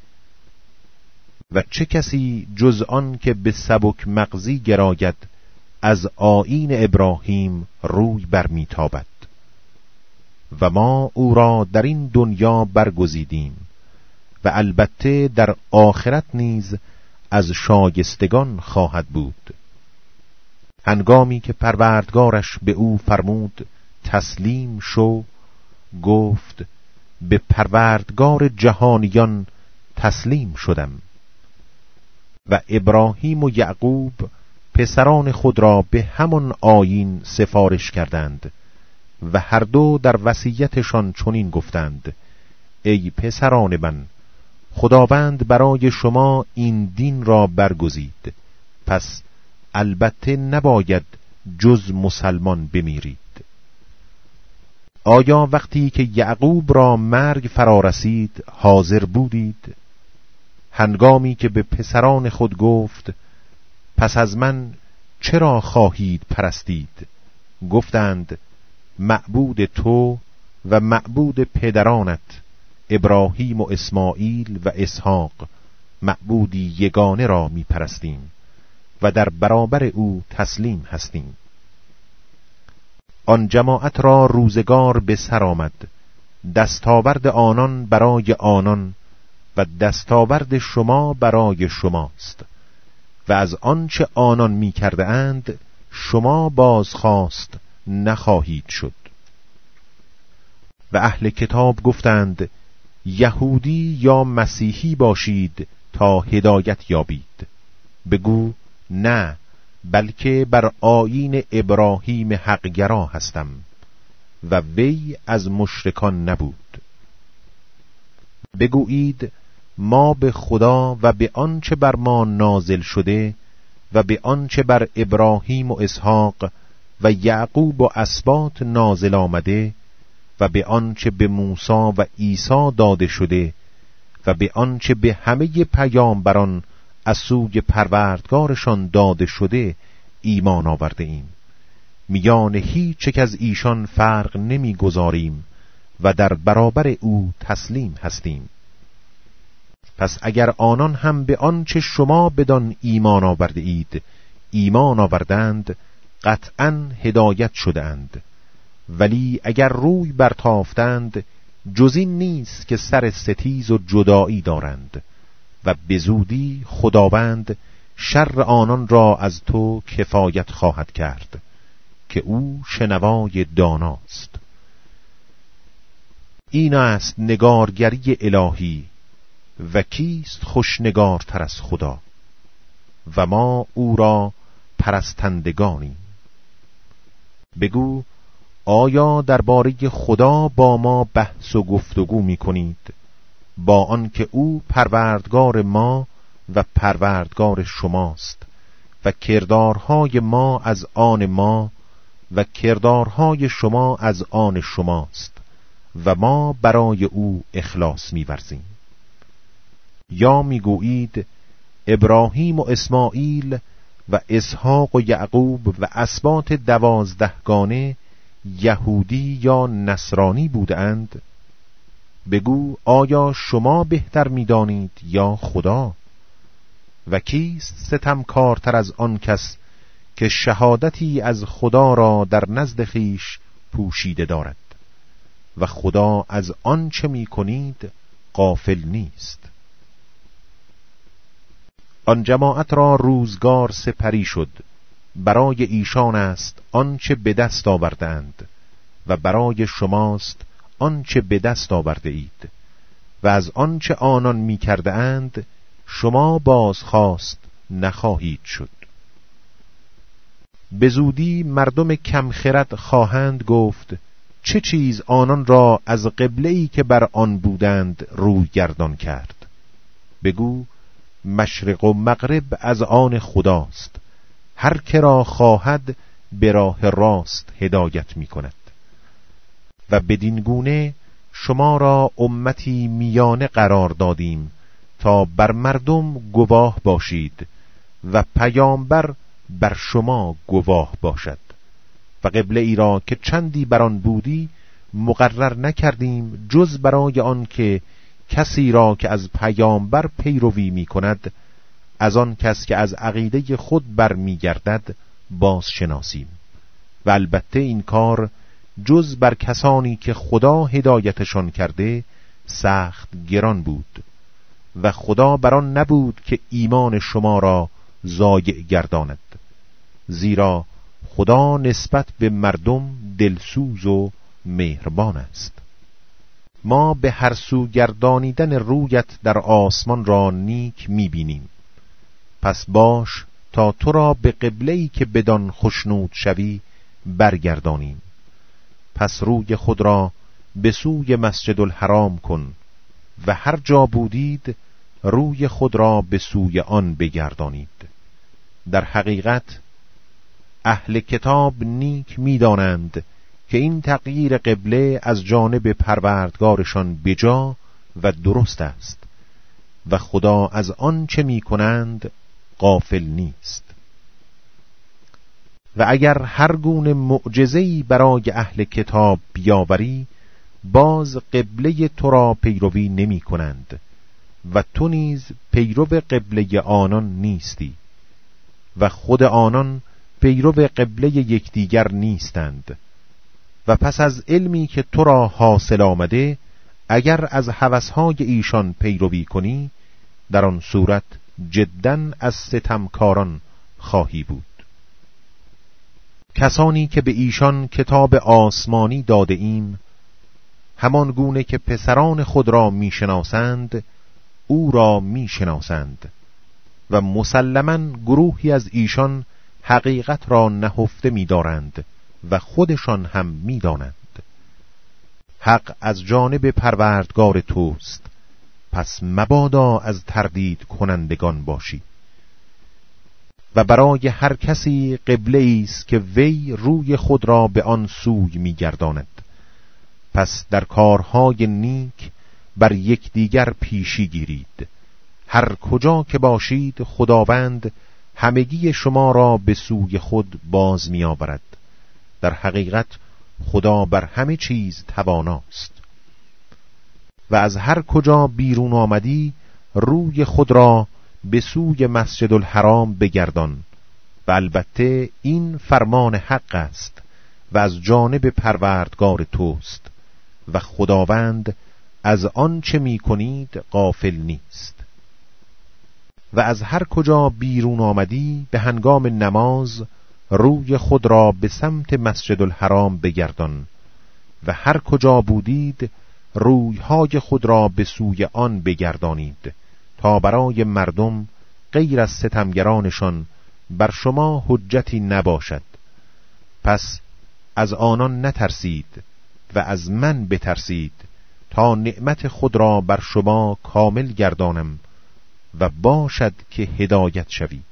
و چه کسی جز آن که به سبک مغزی گراید از آیین ابراهیم روی برمیتابد و ما او را در این دنیا برگزیدیم و البته در آخرت نیز از شایستگان خواهد بود. هنگامی که پروردگارش به او فرمود تسلیم شو، گفت به پروردگار جهانیان تسلیم شدم. و ابراهیم و یعقوب پسران خود را به همان آیین سفارش کردند و هر دو در وصیتشان چنین گفتند: ای پسران من، خداوند برای شما این دین را برگزید، پس البته نباید جز مسلمان بمیرید. آیا وقتی که یعقوب را مرگ فرا رسید حاضر بودید؟ هنگامی که به پسران خود گفت پس از من چرا خواهید پرستید؟ گفتند معبود تو و معبود پدرانت ابراهیم و اسماعیل و اسحاق، معبودی یگانه را می پرستیم و در برابر او تسلیم هستیم. آن جماعت را روزگار به سر آمد، دستاورد آنان برای آنان و دستاورد شما برای شماست و از آنچه آنان می کرده اند شما بازخواست نخواهید شد. و اهل کتاب گفتند یهودی یا مسیحی باشید تا هدایت یابید. بگو نه، بلکه بر آیین ابراهیم حقگرا هستم و وی از مشرکان نبود. بگویید ما به خدا و به آنچه بر ما نازل شده و به آنچه بر ابراهیم و اسحاق و یعقوب و اسباط نازل آمده و به آنچه به موسی و عیسی داده شده و به آنچه به همه پیامبران از سوی پروردگارشان داده شده ایمان آورده ایم. میان هیچ یک از ایشان فرق نمیگذاریم و در برابر او تسلیم هستیم. پس اگر آنان هم به آنچه شما بدان ایمان آورده اید ایمان آوردند قطعاً هدایت شدند، ولی اگر روی برتافتند جز این نیست که سر ستیز و جدایی دارند و به زودی خداوند شر آنان را از تو کفایت خواهد کرد که او شنوای داناست. این است نگارگری الهی و کیست خوشنگارتر از خدا و ما او را پرستندگانیم. بگو آیا درباره خدا با ما بحث و گفتگو می کنید، با آنکه او پروردگار ما و پروردگار شماست و کردارهای ما از آن ما و کردارهای شما از آن شماست و ما برای او اخلاص می ورزیم؟ یا می گویید ابراهیم و اسماعیل و اسحاق و یعقوب و اسباط دوازدهگانه یهودی یا نصرانی بودند؟ بگو آیا شما بهتر می‌دانید یا خدا؟ و کیست ستمکارتر از آن کس که شهادتی از خدا را در نزد خویش پوشیده دارد و خدا از آن چه می‌کنید غافل نیست. آن جماعت را روزگار سپری شد، برای ایشان است آنچه به دست آوردند و برای شماست آنچه به دست آورده اید و از آنچه آنان می کرده اند شما بازخواست نخواهید شد. به زودی مردم کم خرد خواهند گفت چه چیز آنان را از قبله‌ای که بر آن بودند روی گردان کرد؟ بگو مشرق و مغرب از آن خداست، هر که را خواهد به راه راست هدایت می کند. و بدین گونه شما را امتی میانه قرار دادیم تا بر مردم گواه باشید و پیامبر بر شما گواه باشد. و قبله ای را که چندی بر آن بودی مقرر نکردیم جز برای آن که کسی را که از پیامبر پیروی می کند از آن کس که از عقیده خود بر می گردد باز شناسیم. و البته این کار جز بر کسانی که خدا هدایتشان کرده سخت گران بود و خدا بر آن نبود که ایمان شما را ضایع گرداند، زیرا خدا نسبت به مردم دلسوز و مهربان است. ما به هر سو گردانیدن رویت در آسمان را نیک می‌بینیم، پس باش تا تو را به قبله‌ای که بدان خشنود شوی برگردانیم. پس روی خود را به سوی مسجد الحرام کن و هر جا بودید روی خود را به سوی آن بگردانید. در حقیقت اهل کتاب نیک می‌دانند که این تغییر قبله از جانب پروردگارشان بجا و درست است و خدا از آن چه می‌کنند غافل نیست. و اگر هر گونه معجزه‌ای برای اهل کتاب بیاوری باز قبله تو را پیروی نمی کنند و تو نیز پیرو قبله آنان نیستی و خود آنان پیرو قبله یکدیگر نیستند. و پس از علمی که تو را حاصل آمده اگر از هوسهای ایشان پیروی کنی در آن صورت جداً از ستمکاران خواهی بود. کسانی که به ایشان کتاب آسمانی داده ایم همان گونه که پسران خود را میشناسند او را میشناسند و مسلماً گروهی از ایشان حقیقت را نهفته می‌دارند و خودشان هم می‌دانند. حق از جانب پروردگار توست، پس مبادا از تردید کنندگان باشی. و برای هر کسی قبله است که وی روی خود را به آن سوی می‌گرداند. پس در کارهای نیک بر یکدیگر پیشی گیرید. هر کجا که باشید خداوند همگی شما را به سوی خود باز می‌آورد. در حقیقت خدا بر همه چیز تواناست. و از هر کجا بیرون آمدی روی خود را به سوی مسجد الحرام بگردان و البته این فرمان حق است و از جانب پروردگار توست و خداوند از آن چه می کنید غافل نیست. و از هر کجا بیرون آمدی به هنگام نماز روی خود را به سمت مسجد الحرام بگردان و هر کجا بودید رویهای خود را به سوی آن بگردانید تا برای مردم غیر از ستمگرانشان بر شما حجتی نباشد. پس از آنان نترسید و از من بترسید تا نعمت خود را بر شما کامل گردانم و باشد که هدایت شوید.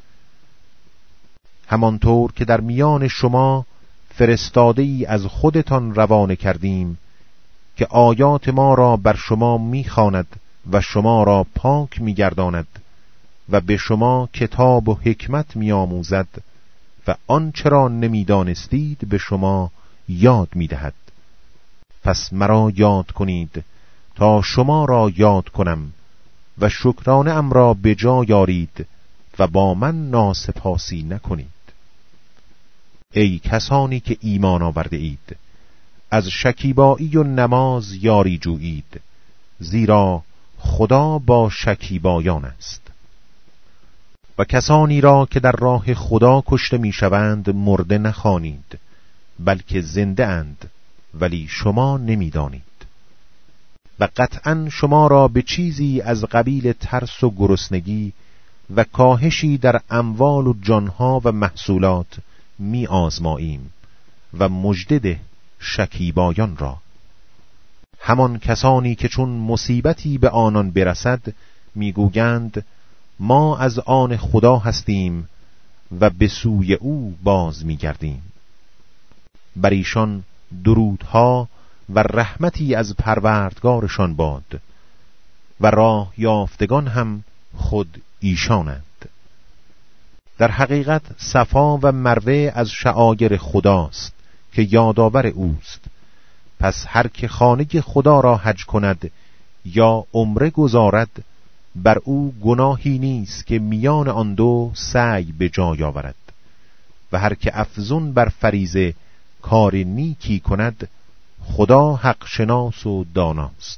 همانطور که در میان شما فرستاده‌ای از خودتان روانه کردیم که آیات ما را بر شما می‌خواند و شما را پاک می‌گرداند و به شما کتاب و حکمت می‌آموزد و آنچه را نمی‌دانستید به شما یاد می‌دهد. پس مرا یاد کنید تا شما را یاد کنم و شکرانه ام را به جا یارید و با من ناسپاسی نکنید. ای کسانی که ایمان آورده اید از شکیبایی و نماز یاری جویید، زیرا خدا با شکیبایان است. و کسانی را که در راه خدا کشته میشوند مرده نخوانید، بلکه زنده اند ولی شما نمیدانید. و قطعا شما را به چیزی از قبیل ترس و گرسنگی و کاهشی در اموال و جانها و محصولات می آزماییم و مژده شکیبایان را. همان کسانی که چون مصیبتی به آنان برسد میگویند ما از آن خدا هستیم و به سوی او باز میگردیم. بر ایشان درودها و رحمتی از پروردگارشان باد و راه یافتگان هم خود ایشانند. در حقیقت صفا و مروه از شعائر خداست که یادآور اوست. پس هر که خانه خدا را حج کند یا عمره گزارد، بر او گناهی نیست که میان آن دو سعی به جای آورد. و هر که افزون بر فریضه کار نیکی کند، خدا حق شناس و داناست.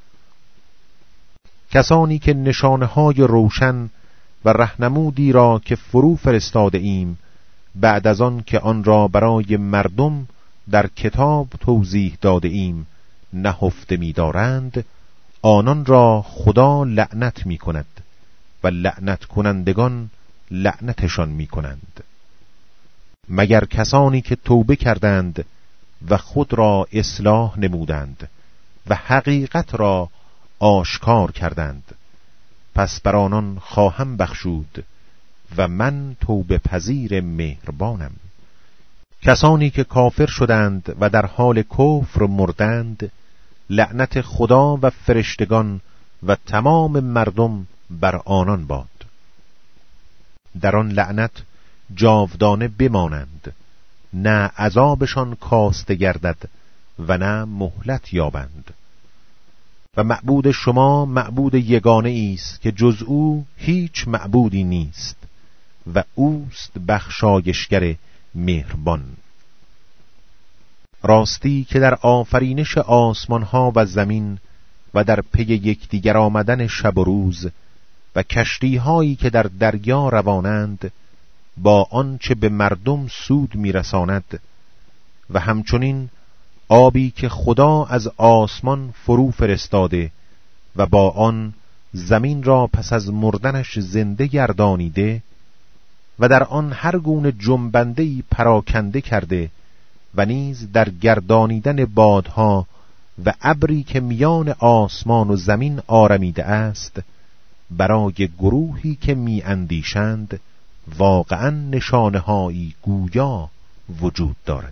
کسانی که نشانه‌های روشن و رهنمودی را که فرو فرستاده ایم بعد از آن که آن را برای مردم در کتاب توضیح داده ایم نهفته می دارند، آنان را خدا لعنت می کند و لعنت کنندگان لعنتشان می کنند، مگر کسانی که توبه کردند و خود را اصلاح نمودند و حقیقت را آشکار کردند، پس بر آنان خواهم بخشود و من توبه پذیر مهربانم. کسانی که کافر شدند و در حال کفر مردند، لعنت خدا و فرشتگان و تمام مردم بر آنان باد. در آن لعنت جاودانه بمانند، نه عذابشان کاسته گردد و نه مهلت یابند. و معبود شما معبود یگانه است که جز او هیچ معبودی نیست و اوست بخشایشگر مهربان. راستی که در آفرینش آسمانها و زمین و در پی یکدیگر آمدن شب و روز و کشتی‌هایی که در دریا روانند با آنچه به مردم سود می‌رساند و همچنین آبی که خدا از آسمان فرو فرستاده و با آن زمین را پس از مردنش زنده گردانیده و در آن هر گونه جنبنده‌ای پراکنده کرده و نیز در گردانیدن بادها و ابری که میان آسمان و زمین آرمیده است، برای گروهی که می اندیشند واقعا نشانه‌هایی گویا وجود دارد.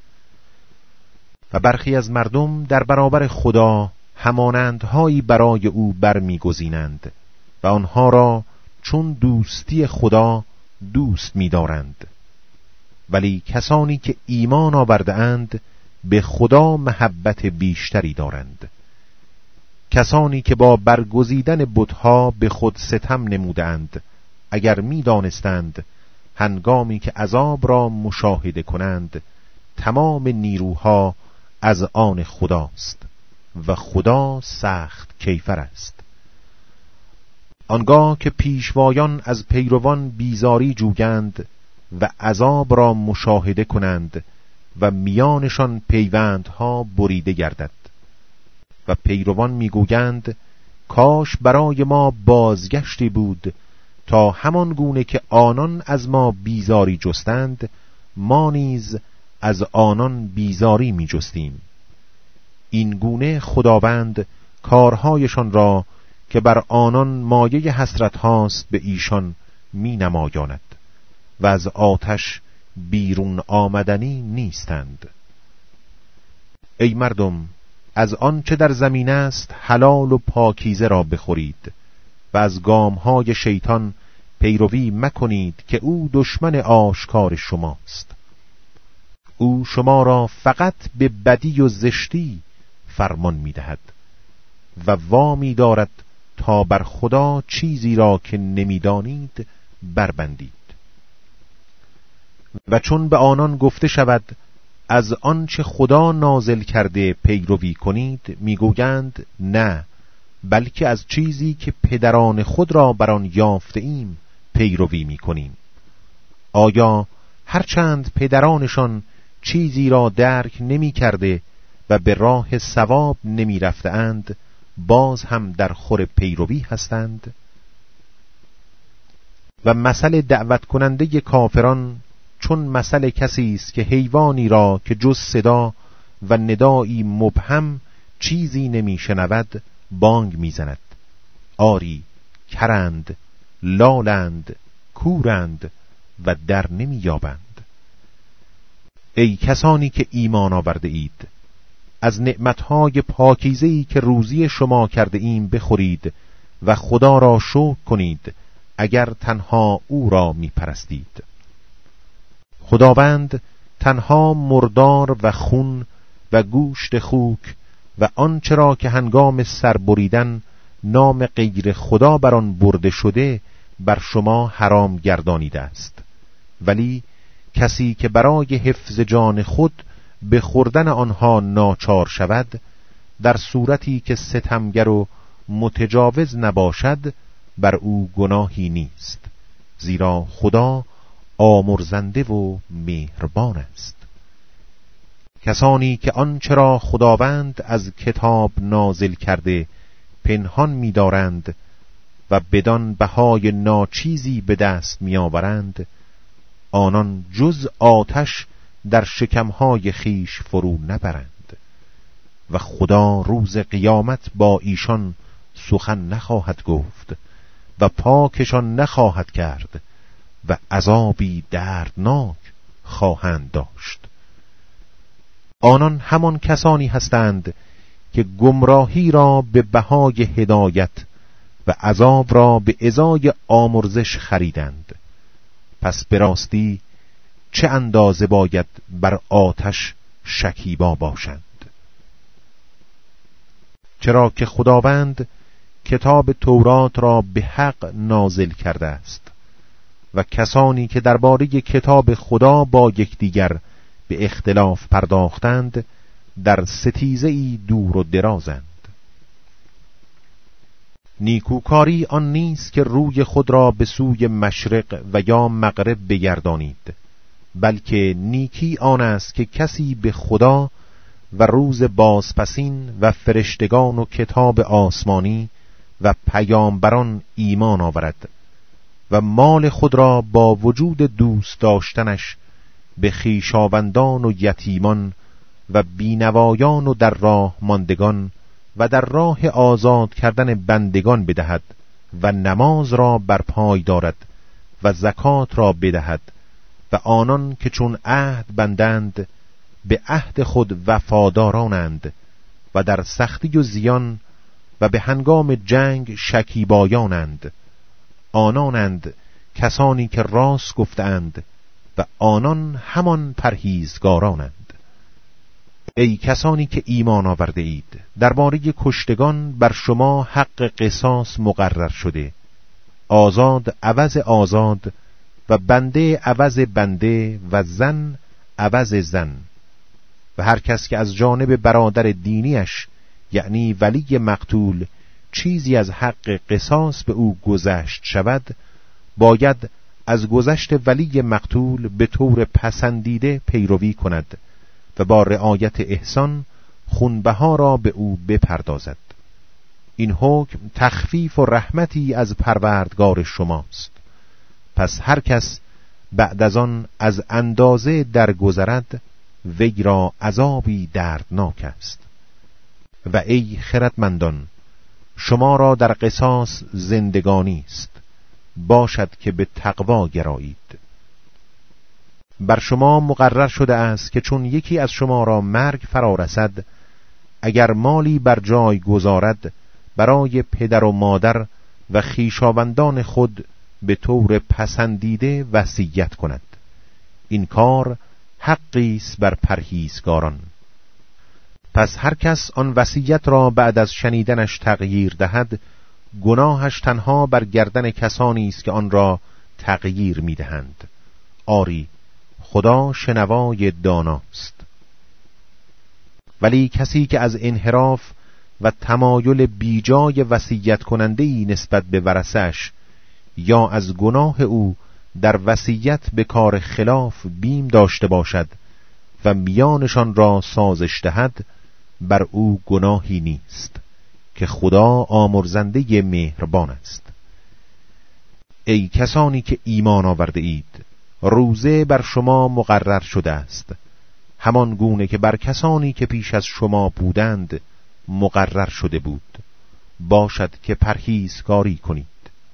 و برخی از مردم در برابر خدا همانندهایی برای او برمیگزینند و آنها را چون دوستی خدا دوست می‌دارند، ولی کسانی که ایمان آورده اند به خدا محبت بیشتری دارند. کسانی که با برگزیدن بتها به خود ستم نمودند، اگر می‌دانستند هنگامی که عذاب را مشاهده کنند تمام نیروها از آن خداست و خدا سخت کیفر است. آنگاه که پیشوایان از پیروان بیزاری جویند و عذاب را مشاهده کنند و میانشان پیوندها بریده گردد و پیروان میگویند کاش برای ما بازگشتی بود تا همان گونه که آنان از ما بیزاری جستند ما نیز از آنان بیزاری می جستیم. این گونه خداوند کارهایشان را که بر آنان مایه حسرت هاست به ایشان می نمایاند و از آتش بیرون آمدنی نیستند. ای مردم، از آن چه در زمین است حلال و پاکیزه را بخورید و از گامهای شیطان پیروی مکنید که او دشمن آشکار شماست. او شما را فقط به بدی و زشتی فرمان می‌دهد و وامی دارد تا بر خدا چیزی را که نمی‌دانید بربندید. و چون به آنان گفته شود از آنچه خدا نازل کرده پیروی کنید، میگویند نه، بلکه از چیزی که پدران خود را بر آن یافته ایم پیروی میکنیم. آیا هرچند پدرانشان چیزی را درک نمی کرده و به راه ثواب نمی رفته اند باز هم در خور پیروی هستند؟ و مثل دعوت کننده کافران چون مثل کسی است که حیوانی را که جز صدا و ندایی مبهم چیزی نمیشنود بانگ میزند. آری کرند، لالند، کورند و در نمییابند. ای کسانی که ایمان آورده اید، از نعمتهای پاکیزه‌ای که روزی شما کرده ایم بخورید و خدا را شکر کنید اگر تنها او را می پرستید. خداوند تنها مردار و خون و گوشت خوک و آنچه را که هنگام سر بریدن نام غیر خدا بر آن برده شده بر شما حرام گردانیده است، ولی کسی که برای حفظ جان خود به خوردن آنها ناچار شود، در صورتی که ستمگر و متجاوز نباشد بر او گناهی نیست، زیرا خدا آمرزنده و مهربان است. کسانی که آنچه را خداوند از کتاب نازل کرده پنهان می‌دارند و بدان بهای ناچیزی به دست می‌آورند، آنان جز آتش در شکمهای خیش فرو نبرند و خدا روز قیامت با ایشان سخن نخواهد گفت و پاکشان نخواهد کرد و عذابی دردناک خواهند داشت. آنان همان کسانی هستند که گمراهی را به بهای هدایت و عذاب را به ازای آمرزش خریدند. پس به راستی چه اندازه باید بر آتش شکیبا باشند. چرا که خداوند کتاب تورات را به حق نازل کرده است و کسانی که درباره کتاب خدا با یکدیگر به اختلاف پرداختند در ستیزه‌ای دور و درازند. نیکوکاری آن نیست که روی خود را به سوی مشرق و یا مغرب بگردانید، بلکه نیکی آن است که کسی به خدا و روز بازپسین و فرشتگان و کتاب آسمانی و پیامبران ایمان آورد و مال خود را با وجود دوست داشتنش به خویشاوندان و یتیمان و بینوایان و در راه ماندگان و در راه آزاد کردن بندگان بدهد و نماز را برپای دارد و زکات را بدهد و آنان که چون عهد بندند به عهد خود وفادارانند و در سختی و زیان و به هنگام جنگ شکیبایانند. آنانند کسانی که راست گفتند و آنان همان پرهیزگارانند. ای کسانی که ایمان آورده اید، درباره کشتگان بر شما حق قصاص مقرر شده، آزاد عوض آزاد و بنده عوض بنده و زن عوض زن، و هر کس که از جانب برادر دینیش یعنی ولی مقتول چیزی از حق قصاص به او گذشت شود، باید از گذشت ولی مقتول به طور پسندیده پیروی کند و با رعایت احسان خونبها را به او بپردازد. این حکم تخفیف و رحمتی از پروردگار شماست. پس هر کس بعد از آن از اندازه درگذرد، وی را عذابی دردناک است. و ای خردمندان، شما را در قصاص زندگانی است، باشد که به تقوا گرایید. بر شما مقرر شده است که چون یکی از شما را مرگ فرا رسد، اگر مالی بر جای گذارد برای پدر و مادر و خویشاوندان خود به طور پسندیده وصیت کند. این کار حقی است بر پرهیزگاران. پس هر کس آن وصیت را بعد از شنیدنش تغییر دهد، گناهش تنها بر گردن کسانی است که آن را تغییر می‌دهند. آری خدا شنوای داناست. ولی کسی که از انحراف و تمایل بیجای وصیت کننده‌ای نسبت به ورثه‌اش یا از گناه او در وصیت به کار خلاف بیم داشته باشد و میانشان را سازش دهد، بر او گناهی نیست که خدا آمرزنده مهربان است. ای کسانی که ایمان آورده اید، روزه بر شما مقرر شده است، همان گونه که بر کسانی که پیش از شما بودند مقرر شده بود. باشد که پرهیزکاری کنید.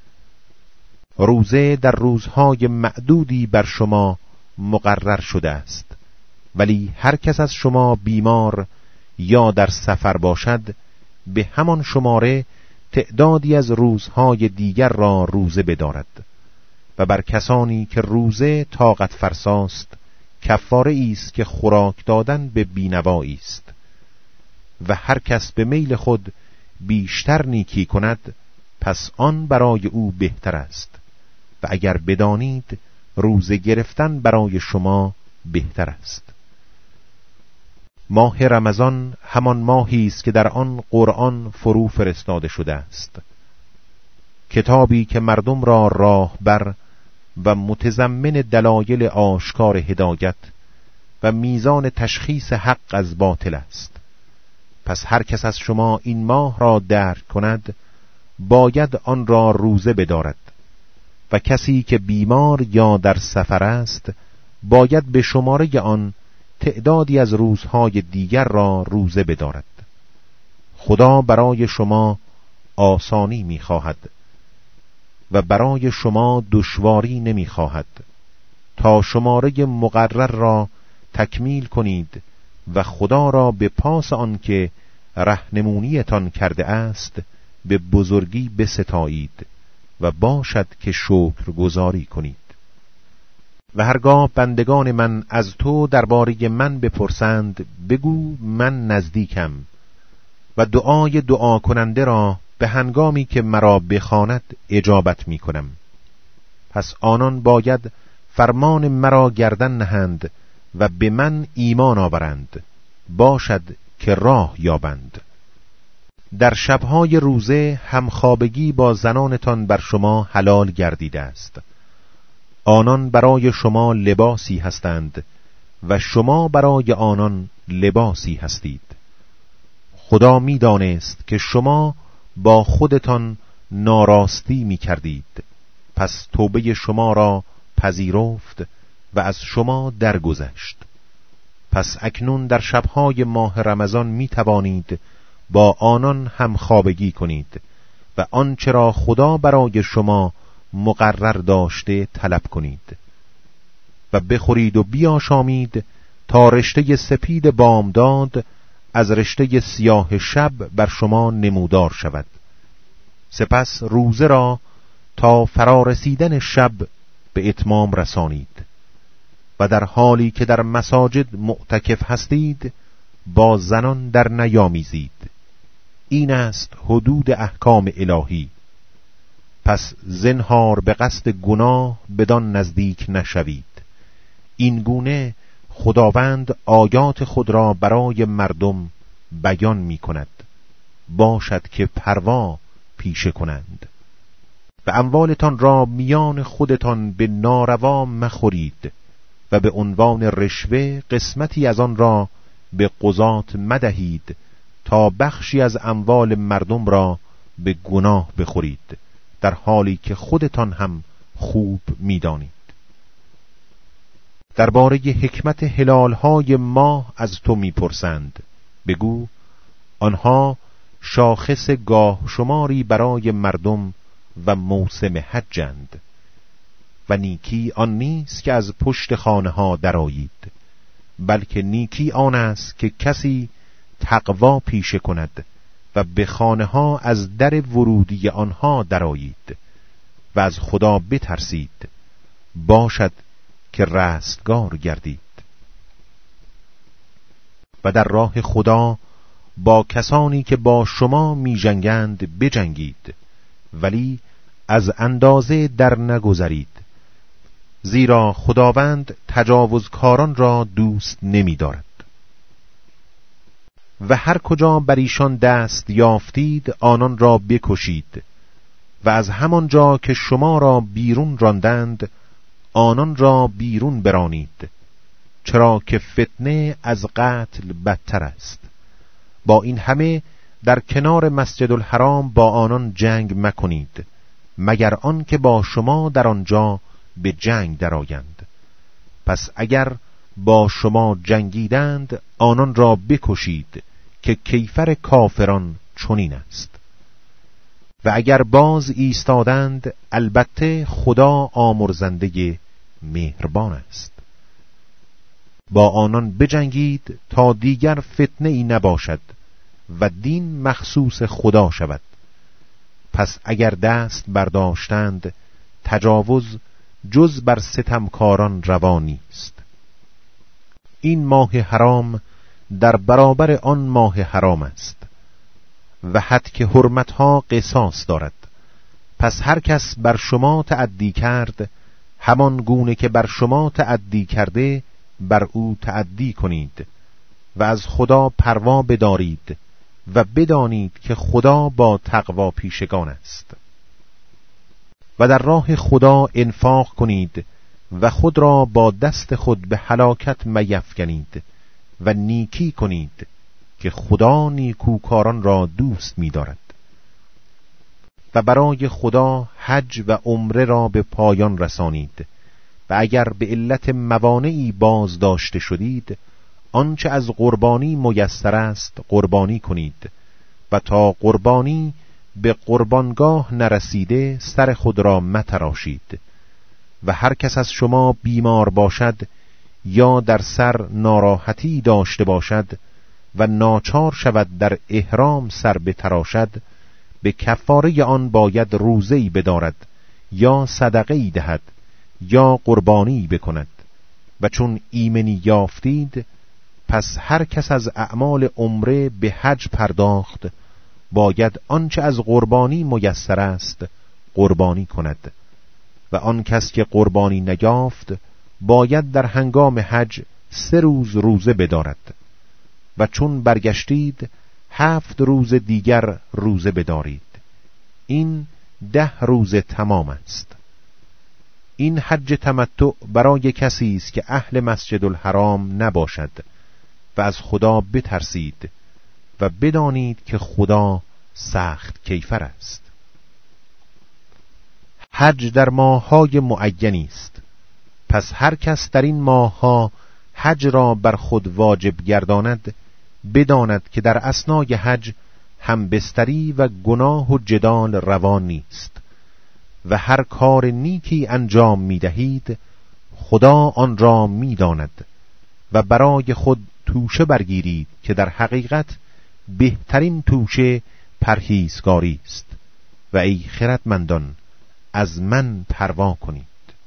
روزه در روزهای معدودی بر شما مقرر شده است، ولی هر کس از شما بیمار یا در سفر باشد، به همان شماره تعدادی از روزهای دیگر را روزه بدارد. و بر کسانی که روزه طاقت فرساست، کفاره است که خوراک دادن به بینوایی است. و هر کس به میل خود بیشتر نیکی کند، پس آن برای او بهتر است. و اگر بدانید روزه گرفتن برای شما بهتر است. ماه رمضان همان ماهی است که در آن قرآن فرو فرستاده شده است، کتابی که مردم را راهبر و متضمن دلایل آشکار هدایت و میزان تشخیص حق از باطل است. پس هر کس از شما این ماه را درک کند، باید آن را روزه بدارد، و کسی که بیمار یا در سفر است، باید به شماره آن تعدادی از روزهای دیگر را روزه بدارد. خدا برای شما آسانی می‌خواهد و برای شما دشواری نمی‌خواهد، تا شماره مقرر را تکمیل کنید و خدا را به پاس آن که رهنمونیتان کرده است به بزرگی بستایید و باشد که شکر گزاری کنید. و هرگاه بندگان من از تو درباره من بپرسند، بگو من نزدیکم و دعای دعا کننده را به هنگامی که مرا بخواند اجابت می کنم. پس آنان باید فرمان مرا گردن نهند و به من ایمان آورند، باشد که راه یابند. در شبهای روزه همخوابگی با زنانتان بر شما حلال گردیده است. آنان برای شما لباسی هستند و شما برای آنان لباسی هستید. خدا می دانست که شما با خودتان ناراستی می کردید، پس توبه شما را پذیرفت و از شما درگذشت. پس اکنون در شبهای ماه رمضان می توانید با آنان هم خوابگی کنید و آنچه را خدا برای شما مقرر داشته طلب کنید و بخورید و بیاشامید تا رشته سپید بامداد از رشته سیاه شب بر شما نمودار شود. سپس روزه را تا فرارسیدن شب به اتمام رسانید و در حالی که در مساجد معتکف هستید با زنان در نیامیزید. این است حدود احکام الهی. پس زنهار به قصد گناه بدان نزدیک نشوید. این گونه خداوند آیات خود را برای مردم بیان می کند، باشد که پروا پیشه کنند. و اموالتان را میان خودتان به ناروا مخورید و به عنوان رشوه قسمتی از آن را به قضات مدهید تا بخشی از اموال مردم را به گناه بخورید، در حالی که خودتان هم خوب می‌دانید. درباره حکمت هلال‌های ماه از تو می‌پرسند، بگو آنها شاخص گاه شماری برای مردم و موسم حجند و نیکی آن نیست که از پشت خانه ها درآیید، بلکه نیکی آن است که کسی تقوا پیشه کند و به خانه ها از در ورودی آنها درآیید و از خدا بترسید، باشد که رستگار گردید. و در راه خدا با کسانی که با شما می جنگند بجنگید، ولی از اندازه در نگذرید، زیرا خداوند تجاوزکاران را دوست نمی دارد. و هر کجا بر ایشان دست یافتید آنان را بکشید و از همان جا که شما را بیرون راندند آنان را بیرون برانید، چرا که فتنه از قتل بدتر است. با این همه در کنار مسجد الحرام با آنان جنگ مکنید، مگر آن که با شما در آنجا به جنگ درآیند. پس اگر با شما جنگیدند آنان را بکشید که کیفر کافران چنین است. و اگر باز ایستادند البته خدا آمرزنده مهربان است. با آنان بجنگید تا دیگر فتنه ای نباشد و دین مخصوص خدا شود. پس اگر دست برداشتند تجاوز جز بر ستمکاران روا نیست. این ماه حرام در برابر آن ماه حرام است و حد که حرمتها قصاص دارد. پس هر کس بر شما تعدی کرد همان گونه که بر شما تعدی کرده بر او تعدی کنید و از خدا پروا بدارید و بدانید که خدا با تقوا پیشگان است. و در راه خدا انفاق کنید و خود را با دست خود به هلاکت میفکنید و نیکی کنید که خدا نیکوکاران را دوست می‌دارد. و برای خدا حج و عمره را به پایان رسانید و اگر به علت موانعی باز داشته شدید آنچه از قربانی میسر است قربانی کنید و تا قربانی به قربانگاه نرسیده سر خود را متراشید. و هر کس از شما بیمار باشد یا در سر ناراحتی داشته باشد و ناچار شود در احرام سر بتراشد به کفاره آن باید روزه‌ای بدارد یا صدقه‌ای دهد یا قربانی بکند. و چون ایمنی یافتید پس هر کس از اعمال عمره به حج پرداخت باید آنچه از قربانی میسر است قربانی کند. و آن کس که قربانی نیافت باید در هنگام حج سه روز روزه بدارد و چون برگشتید هفت روز دیگر روزه بدارید. این ده روز تمام است. این حج تمتع برای کسی است که اهل مسجد الحرام نباشد و از خدا بترسید و بدانید که خدا سخت کیفر است. حج در ماه‌های معینی است. پس هر کس در این ماه‌ها حج را بر خود واجب گرداند بداند که در اثنای حج همبستری و گناه و جدال روا نیست و هر کار نیکی انجام می دهید خدا آن را می داند و برای خود توشه برگیرید که در حقیقت بهترین توشه پرهیزگاری است. و ای خردمندان از من پروا کنید.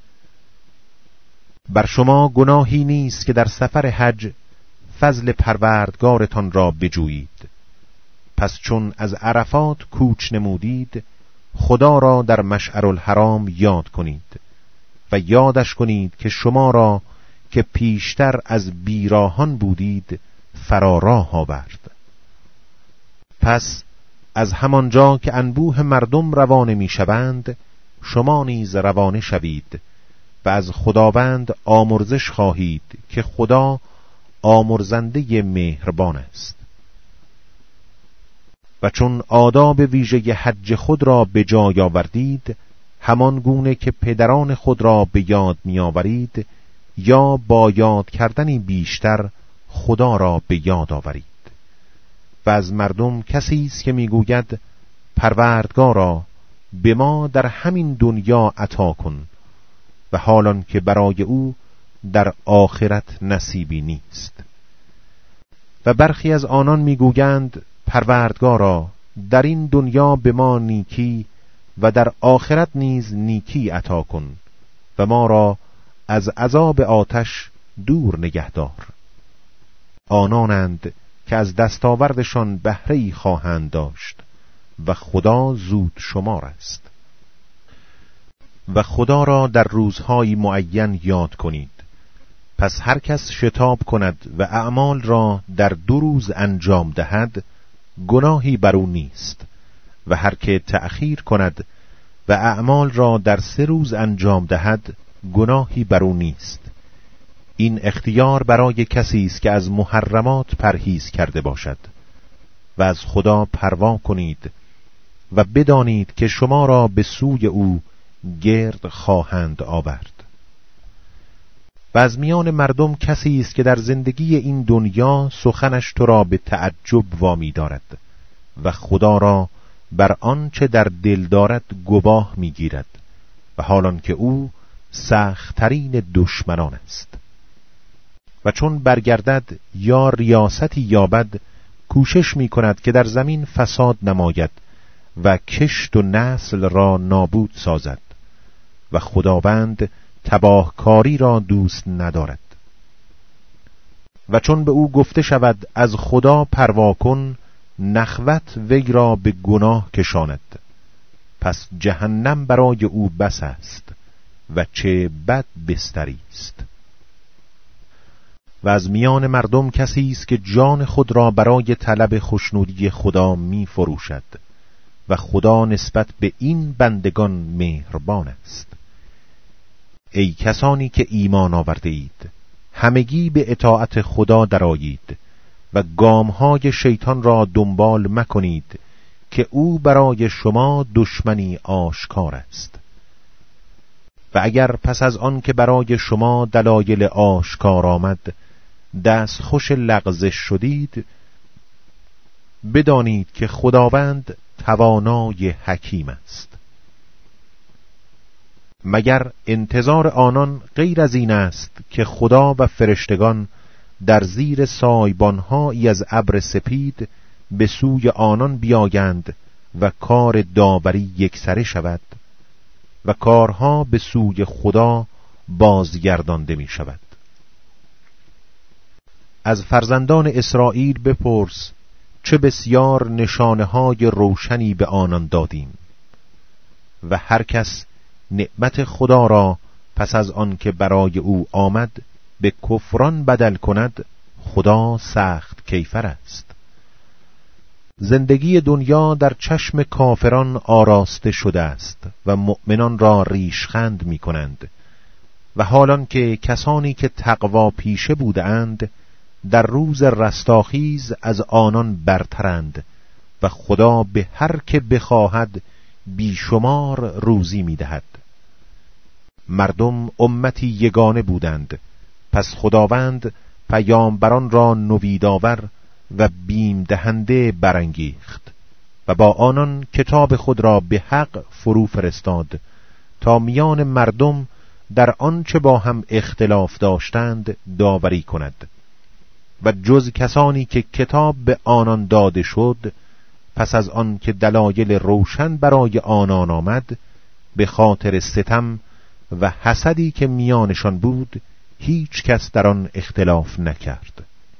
بر شما گناهی نیست که در سفر حج فضل پروردگارتان را بجویید. پس چون از عرفات کوچ نمودید خدا را در مشعر الحرام یاد کنید و یادش کنید که شما را که پیشتر از بیراهان بودید فراراه آورد. پس از همانجا که انبوه مردم روانه می شوند شما نیز روانه شوید و از خداوند آمرزش خواهید که خدا آمرزنده مهربان است. و چون آداب ویژه حج خود را به جای آوردید همان گونه که پدران خود را به یاد می آورید یا با یاد کردنی بیشتر خدا را به یاد آورید. و از مردم کسی است که می گوید پروردگارا به ما در همین دنیا عطا کن و حالان که برای او در آخرت نصیبی نیست. و برخی از آنان میگویند پروردگارا در این دنیا به ما نیکی و در آخرت نیز نیکی عطا کن و ما را از عذاب آتش دور نگهدار. آنانند که از دستاوردشان بهره‌ای خواهند داشت و خدا زود شمار است. و خدا را در روزهای معین یاد کنید. پس هر کس شتاب کند و اعمال را در دو روز انجام دهد گناهی بر او نیست و هر که تأخیر کند و اعمال را در سه روز انجام دهد گناهی بر او نیست. این اختیار برای کسی است که از محرمات پرهیز کرده باشد. و از خدا پروا کنید و بدانید که شما را به سوی او گرد خواهند آورد. و از میان مردم کسی است که در زندگی این دنیا سخنش تو را به تعجب وامی دارد و خدا را بر آنچه در دل دارد گواه میگیرد و حالان که او سخت‌ترین دشمنان است. و چون برگردد یا ریاستی یابد، کوشش می کند که در زمین فساد نماید و کشت و نسل را نابود سازد و خداوند تباهکاری را دوست ندارد. و چون به او گفته شود از خدا پروا کن، نخوت وی را به گناه کشاند، پس جهنم برای او بس است و چه بد بستری است. و از میان مردم کسی است که جان خود را برای طلب خوشنودی خدا می فروشد و خدا نسبت به این بندگان مهربان است. ای کسانی که ایمان آورده اید، همگی به اطاعت خدا درآیید و گامهای شیطان را دنبال مکنید که او برای شما دشمنی آشکار است. و اگر پس از آن که برای شما دلایل آشکار آمد دست خوش لغزش شدید، بدانید که خداوند توانای حکیم است. مگر انتظار آنان غیر از این است که خدا و فرشتگان در زیر سایبان‌هایی از ابر سپید به سوی آنان بیایند و کار داوری یکسره شود و کارها به سوی خدا بازگردانده می شود. از فرزندان اسرائیل بپرس چه بسیار نشانه‌های روشنی به آنان دادیم. و هر کس نعمت خدا را پس از آن که برای او آمد به کفران بدل کند، خدا سخت کیفر است. زندگی دنیا در چشم کافران آراسته شده است و مؤمنان را ریشخند می کنند و حالان که کسانی که تقوا پیشه بودند در روز رستاخیز از آنان برترند و خدا به هر که بخواهد بیشمار روزی می دهد. مردم امتی یگانه بودند، پس خداوند پیامبران را نویدآور و بیم دهنده برانگیخت و با آنان کتاب خود را به حق فرو فرستاد تا میان مردم در آنچه با هم اختلاف داشتند داوری کند. و جز کسانی که کتاب به آنان داده شد، پس از آن که دلایل روشن برای آنان آمد، به خاطر ستم و حسدی که میانشان بود هیچ کس در آن اختلاف نکرد.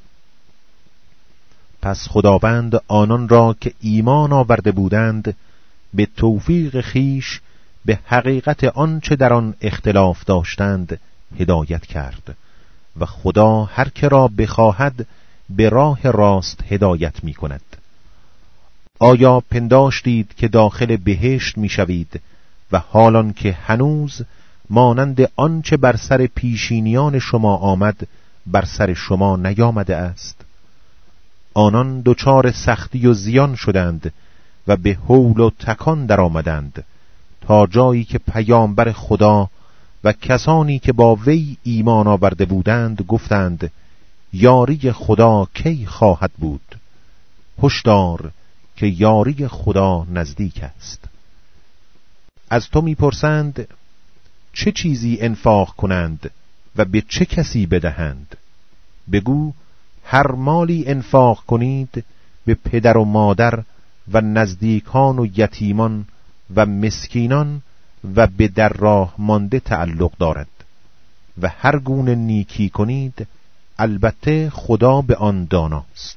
پس خداوند آنان را که ایمان آورده بودند به توفیق خیش به حقیقت آنچه در آن اختلاف داشتند هدایت کرد و خدا هر که را بخواهد به راه راست هدایت می کند. آیا پنداشتید که داخل بهشت می شوید و حالان که هنوز مانند آنچه بر سر پیشینیان شما آمد بر سر شما نیامده است؟ آنان دچار سختی و زیان شدند و به هول و تکان در آمدند تا جایی که پیامبر خدا و کسانی که با وی ایمان آورده بودند گفتند یاری خدا کی خواهد بود؟ هشدار که یاری خدا نزدیک است. از تو میپرسند چه چیزی انفاق کنند و به چه کسی بدهند؟ بگو هر مالی انفاق کنید به پدر و مادر و نزدیکان و یتیمان و مسکینان و به در راه مانده تعلق دارد و هر گونه نیکی کنید البته خدا به آن داناست.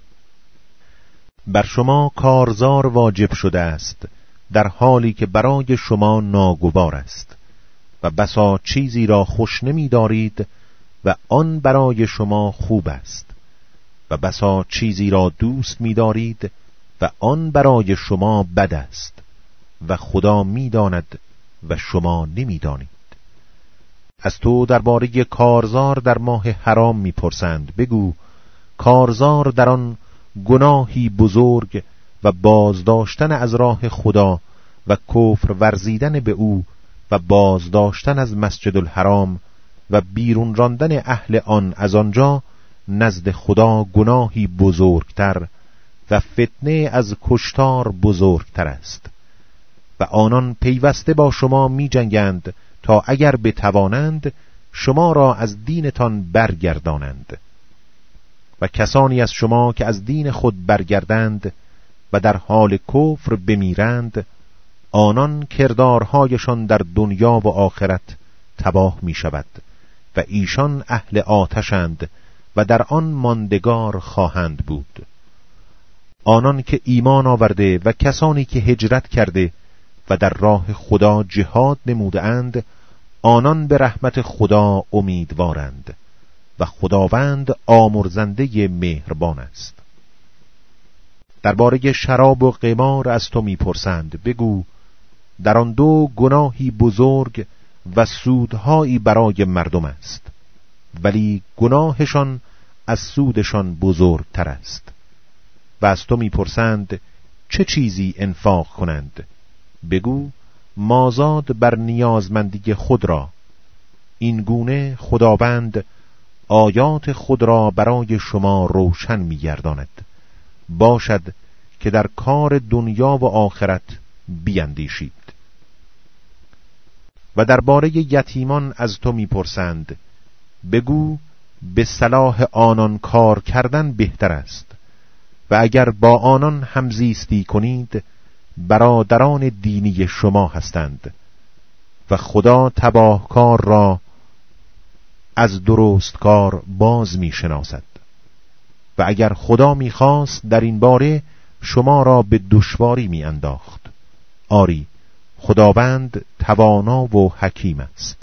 بر شما کارزار واجب شده است در حالی که برای شما ناگوار است و بسا چیزی را خوش نمی دارید و آن برای شما خوب است و بسا چیزی را دوست می دارید و آن برای شما بد است و خدا می داند و شما نمی دانید. از تو درباره کارزار در ماه حرام می پرسند. بگو کارزار در آن گناهی بزرگ و بازداشتن از راه خدا و کفر ورزیدن به او و بازداشتن از مسجد الحرام و بیرون راندن اهل آن از آنجا نزد خدا گناهی بزرگتر و فتنه از کشتار بزرگتر است. و آنان پیوسته با شما می جنگند تا اگر بتوانند شما را از دینتان برگردانند. و کسانی از شما که از دین خود برگردند و در حال کفر بمیرند، آنان کردارهایشان در دنیا و آخرت تباه می شود و ایشان اهل آتشند و در آن ماندگار خواهند بود. آنان که ایمان آورده و کسانی که هجرت کرده و در راه خدا جهاد نموده اند، آنان به رحمت خدا امیدوارند و خداوند آمرزنده مهربان است. درباره شراب و قمار از تو میپرسند، بگو در آن دو گناهی بزرگ و سودهایی برای مردم است، ولی گناهشان از سودشان بزرگتر است. و از تو میپرسند چه چیزی انفاق کنند، بگو مازاد بر نیازمندی خود را. این گونه خداوند آیات خود را برای شما روشن می‌گرداند. باشد که در کار دنیا و آخرت بیندیشید. و درباره یتیمان از تو میپرسند، بگو به صلاح آنان کار کردن بهتر است و اگر با آنان همزیستی کنید برادران دینی شما هستند و خدا تباهکار را از درست کار باز می شناسد. و اگر خدا می خواست در این باره شما را به دشواری می انداخت. آری خداوند توانا و حکیم است.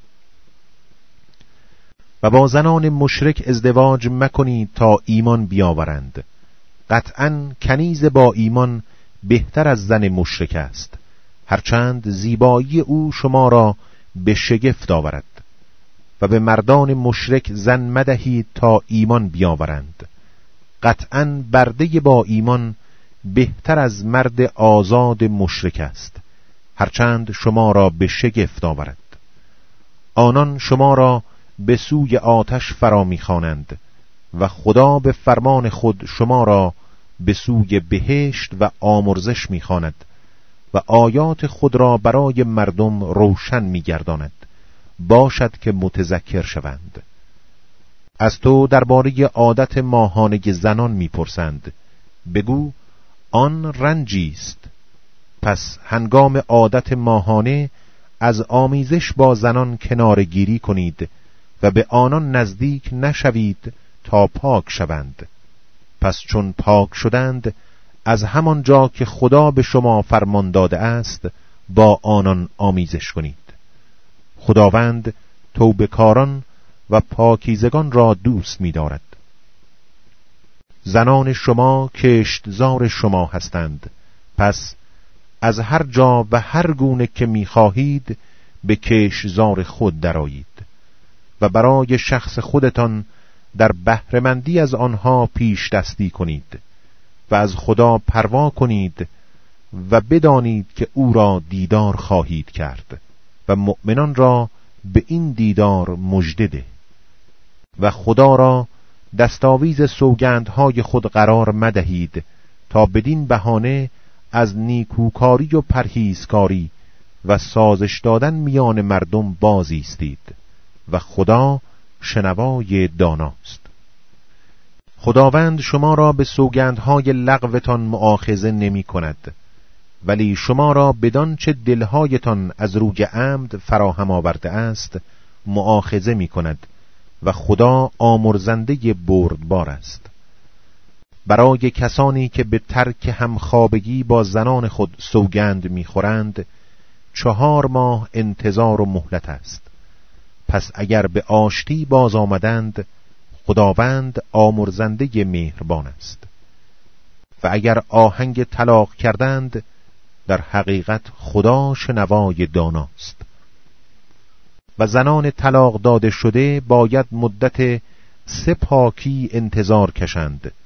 و با زنان مشرک ازدواج مکنید تا ایمان بیاورند. قطعاً کنیز با ایمان بهتر از زن مشرک است، هرچند زیبایی او شما را به شگفت آورد. و به مردان مشرک زن مدهید تا ایمان بیاورند. قطعاً برده با ایمان بهتر از مرد آزاد مشرک است، هرچند شما را به شگفت آورد. آنان شما را به سوی آتش فرا می‌خوانند و خدا به فرمان خود شما را به سوی بهشت و آمرزش می‌خواند و آیات خود را برای مردم روشن می‌گرداند. باشد که متذکر شوند. از تو درباره عادت ماهانه زنان می‌پرسند، بگو آن رنجی است. پس هنگام عادت ماهانه از آمیزش با زنان کنارگیری کنید و به آنان نزدیک نشوید تا پاک شوند. پس چون پاک شدند از همان جا که خدا به شما فرمان داده است با آنان آمیزش کنید. خداوند توبه‌کاران و پاکیزگان را دوست می‌دارد. زنان شما کشتزار شما هستند، پس از هر جا و هر گونه که می‌خواهید به کشتزار خود درآیید و برای شخص خودتان در بهره‌مندی از آنها پیش دستی کنید و از خدا پروا کنید و بدانید که او را دیدار خواهید کرد و مؤمنان را به این دیدار مژده ده. و خدا را دستاویز سوگندهای خود قرار مدهید تا بدین بهانه از نیکوکاری و پرهیزکاری و سازش دادن میان مردم باز ایستید و خدا شنوای داناست. خداوند شما را به سوگندهای لغوتان مؤاخذه نمی کند، ولی شما را بدان چه دلهایتان از روی عمد فراهم آورده است مؤاخذه می کند و خدا آمرزنده بردبار است. برای کسانی که به ترک همخوابگی با زنان خود سوگند می خورند چهار ماه انتظار و مهلت است. پس اگر به آشتی باز آمدند خداوند آمرزنده مهربان است. و اگر آهنگ طلاق کردند در حقیقت خدا شنوای داناست. و زنان طلاق داده شده باید مدت سه پاکی انتظار کشند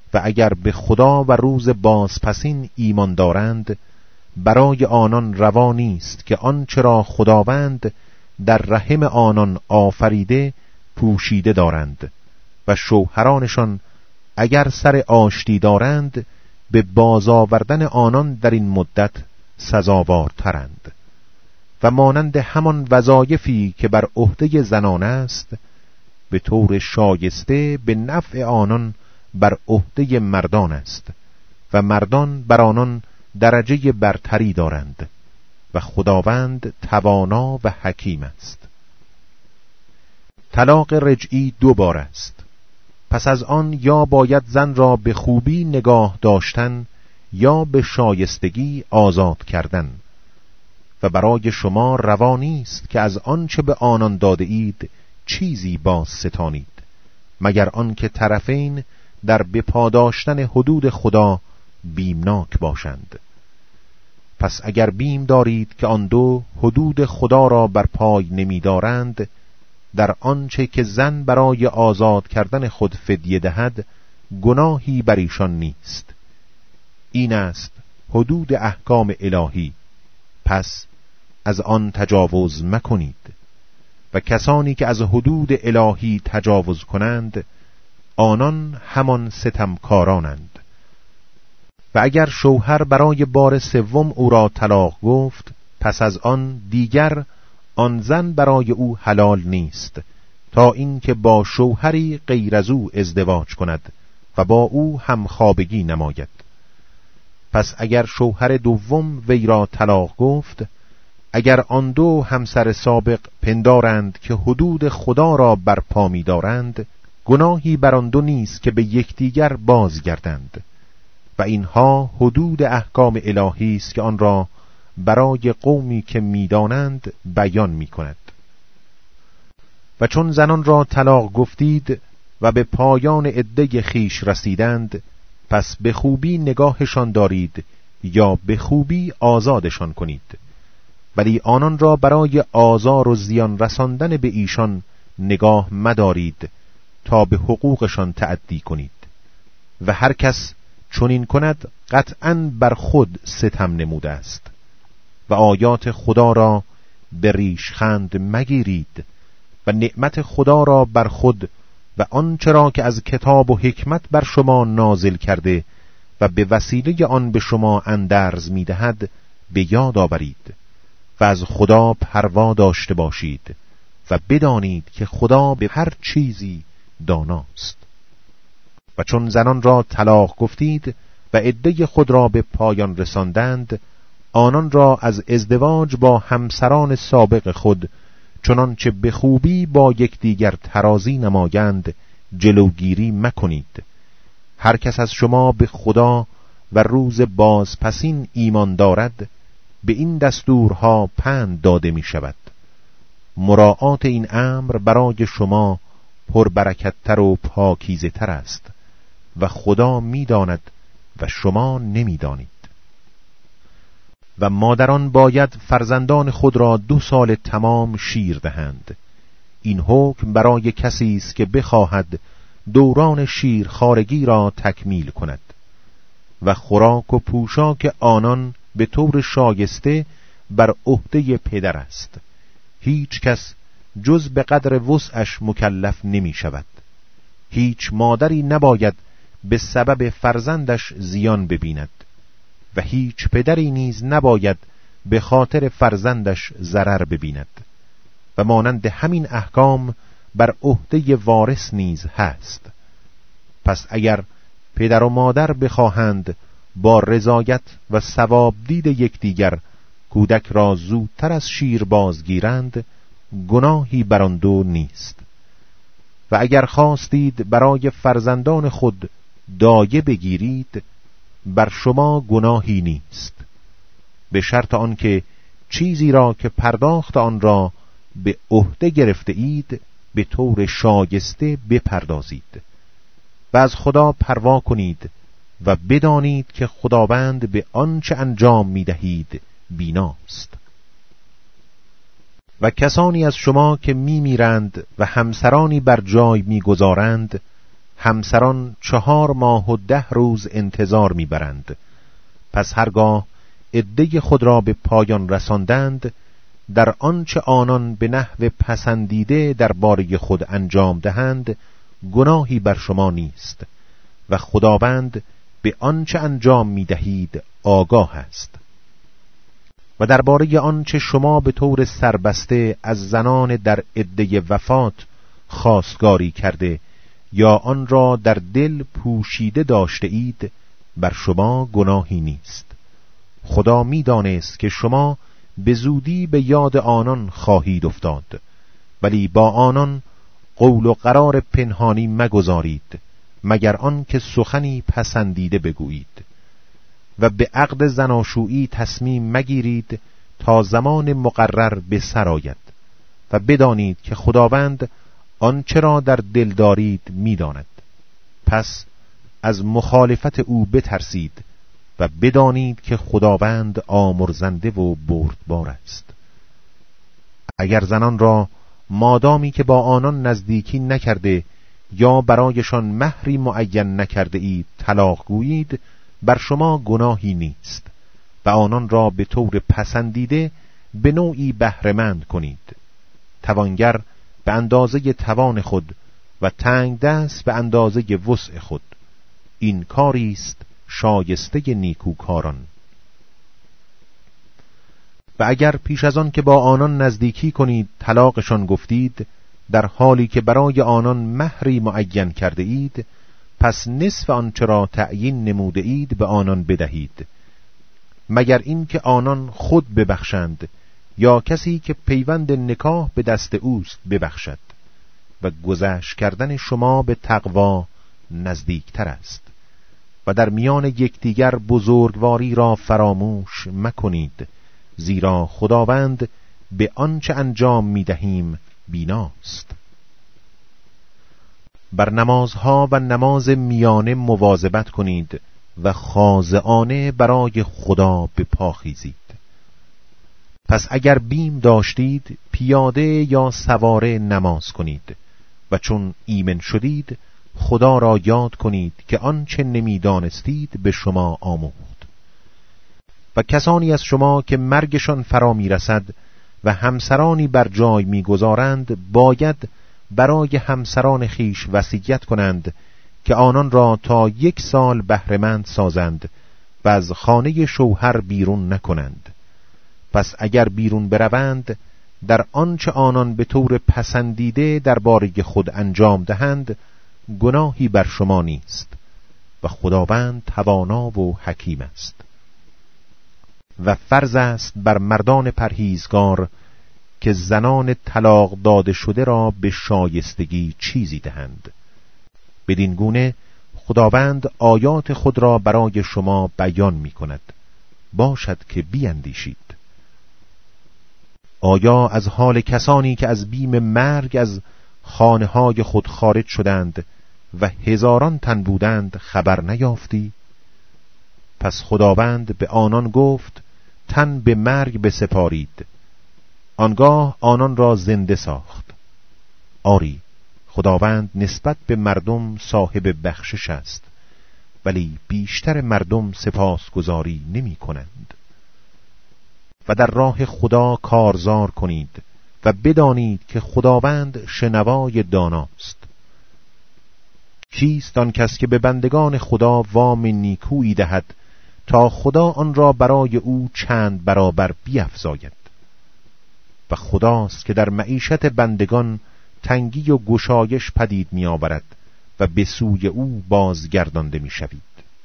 و اگر به خدا و روز بازپسین ایمان دارند، برای آنان روا نیست که آنچه را خداوند در رحم آنان آفریده پوشیده دارند و شوهرانشان اگر سر آشتی دارند به بازآوردن آنان در این مدت سزاوارترند. و مانند همان وظایفی که بر عهده زنان است، به طور شایسته به نفع آنان بر عهده مردان است و مردان بر آنان درجه برتری دارند و خداوند توانا و حکیم است. طلاق رجعی دو بار است. پس از آن یا باید زن را به خوبی نگاه داشتن یا به شایستگی آزاد کردن، و برای شما روا نیست که از آنچه به آنان داده اید چیزی باز ستانید، مگر آنکه طرفین در بپاداشتن حدود خدا بیمناک باشند. پس اگر بیم دارید که آن دو حدود خدا را بر پای نمی دارند، در آنچه که زن برای آزاد کردن خود فدیه دهد گناهی بر ایشان نیست. این است حدود احکام الهی، پس از آن تجاوز مکنید. و کسانی که از حدود الهی تجاوز کنند، آنان همان ستمکارانند. و اگر شوهر برای بار سوم او را طلاق گفت، پس از آن دیگر آن زن برای او حلال نیست تا اینکه با شوهری غیر از او ازدواج کند و با او همخوابگی نماید. پس اگر شوهر دوم وی را طلاق گفت، اگر آن دو همسر سابق پندارند که حدود خدا را برپا می دارند، گناهی بر آن دو نیست که به یکدیگر بازگردند. و اینها حدود احکام الهی است که آن را برای قومی که میدانند بیان می کند. و چون زنان را طلاق گفتید و به پایان عده خیش رسیدند، پس به خوبی نگاهشان دارید یا به خوبی آزادشان کنید، ولی آنان را برای آزار و زیان رساندن به ایشان نگاه مدارید تا به حقوقشان تعدی کنید. و هر کس چنین کند قطعاً بر خود ستم نموده است. و آیات خدا را به ریشخند مگیرید و نعمت خدا را بر خود و آنچه را که از کتاب و حکمت بر شما نازل کرده و به وسیله آن به شما اندرز می‌دهد به یاد آورید و از خدا پروا داشته باشید و بدانید که خدا به هر چیزی داناست. و چون زنان را طلاق گفتید و عده خود را به پایان رساندند، آنان را از ازدواج با همسران سابق خود چنانچه به خوبی با یکدیگر ترازی نمایند جلوگیری مکنید. هر کس از شما به خدا و روز بازپسین ایمان دارد، به این دستورها پند داده می شود. مراعات این امر برای شما پربرکت‌تر و پاکیزه تر است و خدا می داند و شما نمی دانید. و مادران باید فرزندان خود را دو سال تمام شیر دهند. این حکم برای کسی است که بخواهد دوران شیرخوارگی را تکمیل کند. و خوراک و پوشاک آنان به طور شایسته بر عهده پدر است. هیچ کس جز به قدر وسعش مکلف نمی شود. هیچ مادری نباید به سبب فرزندش زیان ببیند و هیچ پدری نیز نباید به خاطر فرزندش ضرر ببیند. و مانند همین احکام بر عهده وارث نیز هست. پس اگر پدر و مادر بخواهند با رضایت و ثواب دید یکدیگر کودک را زودتر از شیر بازگیرند، گناهی بر آن دو نیست. و اگر خواستید برای فرزندان خود دایه بگیرید، بر شما گناهی نیست، به شرط آنکه چیزی را که پرداخت آن را به عهده گرفته اید به طور شایسته بپردازید. و از خدا پروا کنید و بدانید که خداوند به آنچه انجام می‌دهید بیناست. و کسانی از شما که می‌میرند و همسرانی بر جای می‌گذارند، همسران چهار ماه و ده روز انتظار میبرند. پس هرگاه عده خود را به پایان رساندند، در آنچه آنان به نحو پسندیده درباره خود انجام دهند گناهی بر شما نیست و خداوند به آنچه انجام میدهید آگاه است. و درباره آنچه شما به طور سربسته از زنان در عده وفات خواستگاری کرده یا آن را در دل پوشیده داشته اید بر شما گناهی نیست. خدا می‌دانست که شما به زودی به یاد آنان خواهید افتاد، ولی با آنان قول و قرار پنهانی مگذارید مگر آن که سخنی پسندیده بگویید، و به عقد زناشویی تصمیم مگیرید تا زمان مقرر به سر آید، و بدانید که خداوند آنچه را در دل دارید می‌داند. پس از مخالفت او بترسید و بدانید که خداوند آمرزنده و بردبار است. اگر زنان را مادامی که با آنان نزدیکی نکرده یا برایشان مهری معین نکرده اید طلاق گویید، بر شما گناهی نیست و آنان را به طور پسندیده به نوعی بهره‌مند کنید. توانگر به اندازه توان خود و تنگ دست به اندازه وسع خود. این کاری است شایسته نیکوکاران. و اگر پیش از آن که با آنان نزدیکی کنید طلاقشان گفتید، در حالی که برای آنان مهری معین کرده اید، پس نصف آنچه را تعیین نموده اید به آنان بدهید، مگر این که آنان خود ببخشند یا کسی که پیوند نکاح به دست اوست ببخشد، و گذشت کردن شما به تقوا نزدیکتر است. و در میان یکدیگر بزرگواری را فراموش مکنید، زیرا خداوند به آنچه انجام می‌دهیم بیناست. بر نمازها و نماز میانه مواظبت کنید و خاضعانه برای خدا به پا خیزید. پس اگر بیم داشتید پیاده یا سواره نماز کنید، و چون ایمن شدید خدا را یاد کنید که آنچه نمی‌دانستید به شما آموخت. و کسانی از شما که مرگشان فرا می‌رسد و همسرانی بر جای می‌گذارند، باید برای همسران خیش وصیت کنند که آنان را تا یک سال بهره‌مند سازند و از خانه شوهر بیرون نکنند. پس اگر بیرون بروند، در آنچه آنان به طور پسندیده درباره خود انجام دهند گناهی بر شما نیست و خداوند توانا و حکیم است. و فرض است بر مردان پرهیزگار که زنان طلاق داده شده را به شایستگی چیزی دهند. بدین گونه خداوند آیات خود را برای شما بیان می کند. باشد که بیندیشید. آیا از حال کسانی که از بیم مرگ از خانه‌های خود خارج شدند و هزاران تن بودند خبر نیافتی؟ پس خداوند به آنان گفت تن به مرگ بسپارید. آنگاه آنان را زنده ساخت. آری، خداوند نسبت به مردم صاحب بخشش است، ولی بیشتر مردم سپاسگزاری نمی کنند. و در راه خدا کارزار کنید و بدانید که خداوند شنوای داناست. کیست آن کس که به بندگان خدا وام نیکویی دهد تا خدا آن را برای او چند برابر بیفزاید؟ و خداست که در معیشت بندگان تنگی و گشایش پدید می آورد و به سوی او بازگردانده می شوید.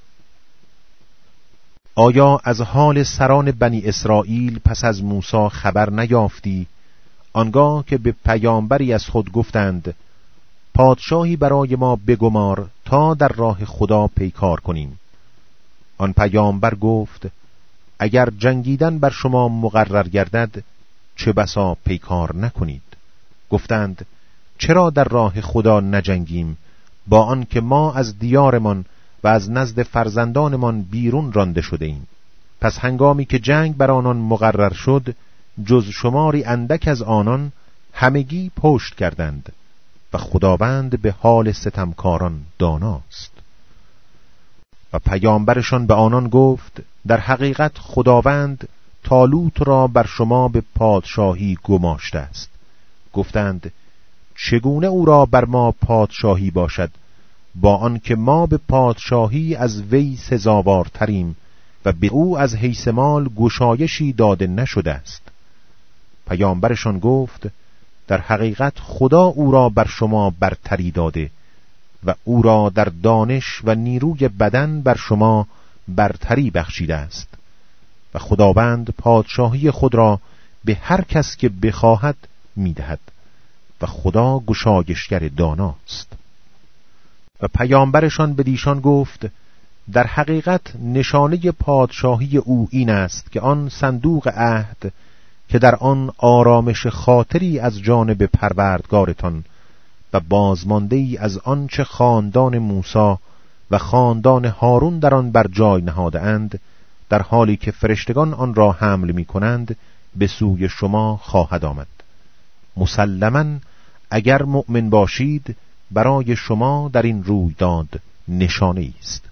آیا از حال سران بنی اسرائیل پس از موسی خبر نیافتی، آنگاه که به پیامبری از خود گفتند پادشاهی برای ما بگمار تا در راه خدا پیکار کنیم؟ آن پیامبر گفت اگر جنگیدن بر شما مقرر گردد چه بسا پیکار نکنید. گفتند چرا در راه خدا نجنگیم، با آن که ما از دیارمان و از نزد فرزندانمان بیرون رانده شده ایم؟ پس هنگامی که جنگ بر آنان مقرر شد، جز شماری اندک از آنان همگی پشت کردند. و خداوند به حال ستمکاران داناست. و پیامبرشان به آنان گفت در حقیقت خداوند طالوت را بر شما به پادشاهی گماشته است. گفتند چگونه او را بر ما پادشاهی باشد، با آنکه ما به پادشاهی از وی سزاوارتریم و به او از حیث مال گشایشی داده نشده است. پیامبرشان گفت در حقیقت خدا او را بر شما برتری داده و او را در دانش و نیروی بدن بر شما برتری بخشیده است و خداوند پادشاهی خود را به هر کس که بخواهد میدهد و خدا گشایشگر داناست. و پیامبرشان به دیشان گفت در حقیقت نشانه پادشاهی او این است که آن صندوق عهد که در آن آرامش خاطری از جانب پروردگارتان و بازمانده ای از آنچه خاندان موسی و خاندان هارون در آن بر جای نهاده اند، در حالی که فرشتگان آن را حمل می کنند به سوی شما خواهد آمد. مسلماً اگر مؤمن باشید برای شما در این رویداد نشانه است.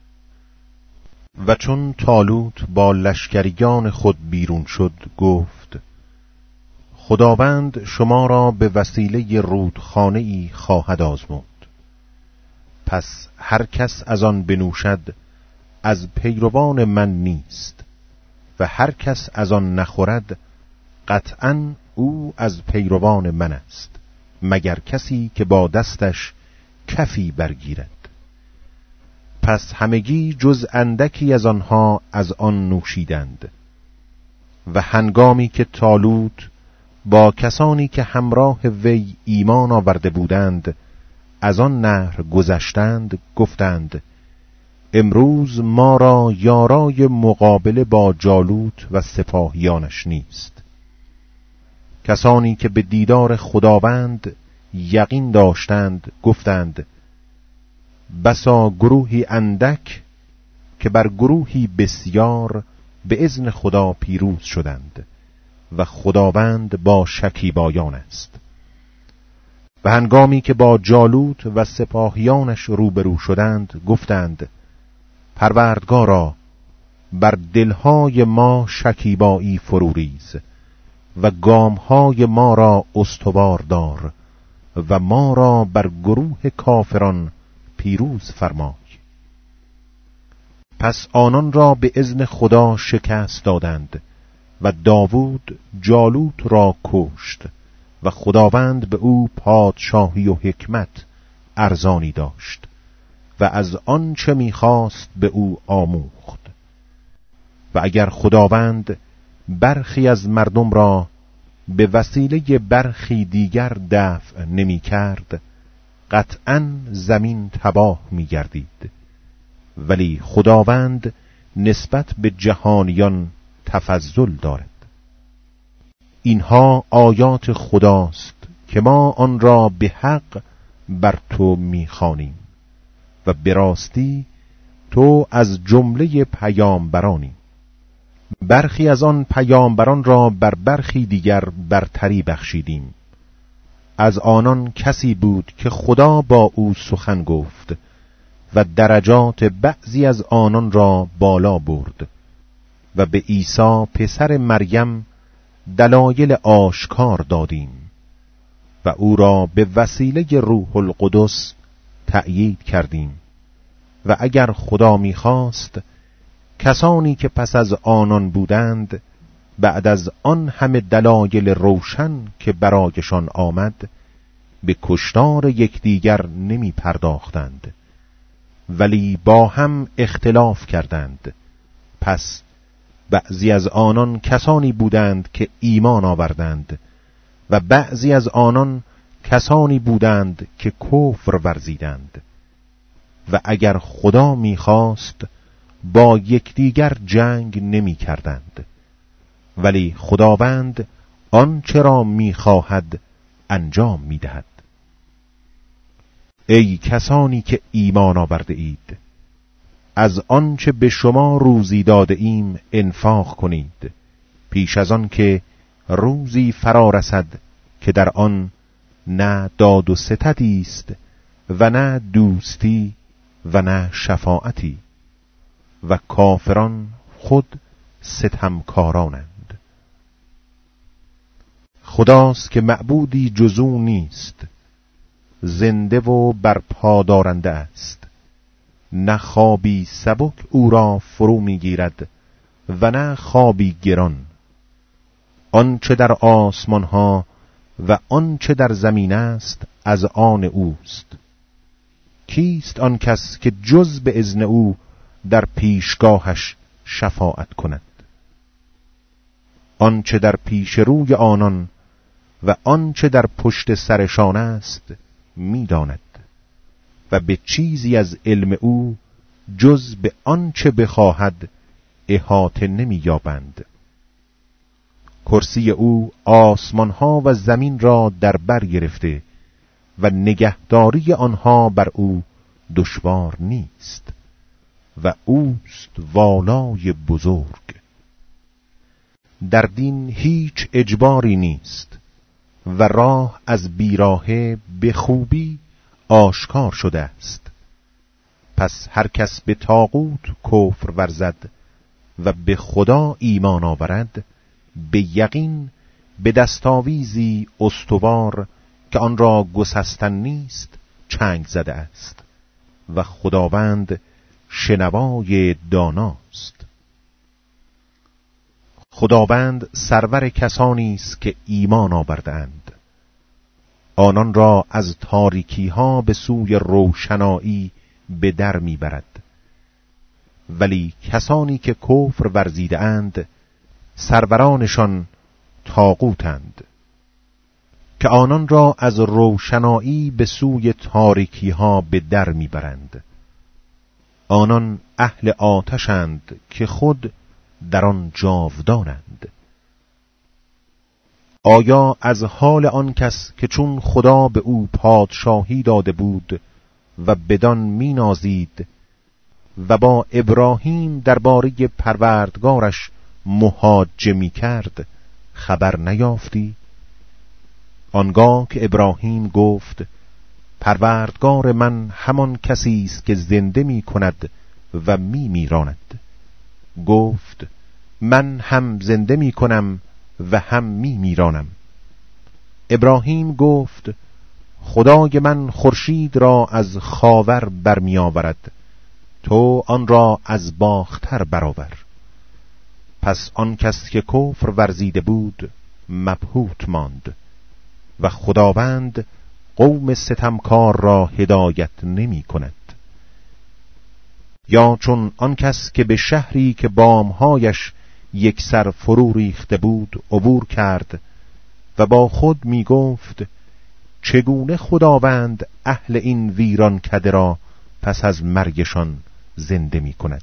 و چون طالوت با لشکریان خود بیرون شد گفت خداوند شما را به وسیله رودخانه‌ای خواهد آزمود، پس هر کس از آن بنوشد از پیروان من نیست و هر کس از آن نخورد قطعاً او از پیروان من است، مگر کسی که با دستش کفی برگیرد. پس همگی جز اندکی از آنها از آن نوشیدند. و هنگامی که طالوت با کسانی که همراه وی ایمان آورده بودند از آن نهر گذشتند گفتند امروز ما را یارای مقابله با جالوت و سپاهیانش نیست. کسانی که به دیدار خداوند یقین داشتند گفتند بسا گروهی اندک که بر گروهی بسیار به اذن خدا پیروز شدند و خداوند با شکیبایان است. و هنگامی که با جالوت و سپاهیانش روبرو شدند گفتند پروردگارا بر دلهای ما شکیبایی فروریز و گامهای ما را استوار دار و ما را بر گروه کافران پیروز فرمای. پس آنان را به اذن خدا شکست دادند و داوود جالوت را کشت و خداوند به او پادشاهی و حکمت ارزانی داشت و از آن چه می‌خواست به او آموخت. و اگر خداوند برخی از مردم را به وسیله برخی دیگر دفع نمی کرد قطعاً زمین تباه می گردید، ولی خداوند نسبت به جهانیان تفضل دارد. اینها آیات خداست که ما آن را به حق بر تو می خوانیم و به راستی تو از جمله پیامبرانی. برخی از آن پیامبران را بر برخی دیگر برتری بخشیدیم. از آنان کسی بود که خدا با او سخن گفت و درجات بعضی از آنان را بالا برد و به عیسی پسر مریم دلایل آشکار دادیم و او را به وسیله روح القدس تأیید کردیم. و اگر خدا می‌خواست کسانی که پس از آنان بودند بعد از آن همه دلایل روشن که برایشان آمد به کشتار یکدیگر نمی پرداختند، ولی با هم اختلاف کردند. پس بعضی از آنان کسانی بودند که ایمان آوردند و بعضی از آنان کسانی بودند که کفر ورزیدند. و اگر خدا می‌خواست با یکدیگر جنگ نمی کردند، ولی خداوند آنچه را می‌خواهد انجام می‌دهد. ای کسانی که ایمان آورده اید، از آنچه به شما روزی داده ایم انفاق کنید، پیش از آن که روزی فرا رسد که در آن نه داد و ستدی است و نه دوستی و نه شفاعتی و کافران خود ستمکارانند. خداست که معبودی جز او نیست، زنده و برپا دارنده است. نه خوابی سبک او را فرو میگیرد و نه خوابی گران. آنچه در آسمان ها و آنچه در زمین است از آن اوست. کیست آن کس که جز به اذن او در پیشگاهش شفاعت کند؟ آنچه در پیش روی آنان و آنچه در پشت سرشان است می‌داند و به چیزی از علم او جز به آنچه بخواهد احاطه نمی‌یابند. کرسی او آسمان ها و زمین را در بر گرفته و نگهداری آنها بر او دشوار نیست و اوست والای بزرگ. در دین هیچ اجباری نیست و راه از بیراهه به خوبی آشکار شده است. پس هر کس به طاغوت کفر ورزد و به خدا ایمان آورد، به یقین به دستاویزی استوار که آن را گسستن نیست چنگ زده است و خداوند شنوای داناست. خداوند سرور کسانی است که ایمان آوردند، آنان را از تاریکی ها به سوی روشنایی به در میبرد. ولی کسانی که کفر ورزیده اند سرورانشان طاغوتند که آنان را از روشنایی به سوی تاریکی ها به در میبرند. آنان اهل آتشند که خود در آن جاودانند. آیا از حال آن کس که چون خدا به او پادشاهی داده بود و بدان مینازید و با ابراهیم درباره پروردگارش محاجه می کرد خبر نیافتی؟ آنگاه که ابراهیم گفت پروردگار من همان کسی است که زنده می کند و می میراند، گفت من هم زنده می کنم و هم می میرانم. ابراهیم گفت خدای من خورشید را از خاور برمی آورد، تو آن را از باختر برآور. پس آن کس که کفر ورزیده بود مبهوت ماند و خداوند قوم ستمکار را هدایت نمی کند. یا چون آن کس که به شهری که بامهایش یک سر فرو ریخته بود عبور کرد و با خود می گفت چگونه خداوند اهل این ویران کده را پس از مرگشان زنده می کند؟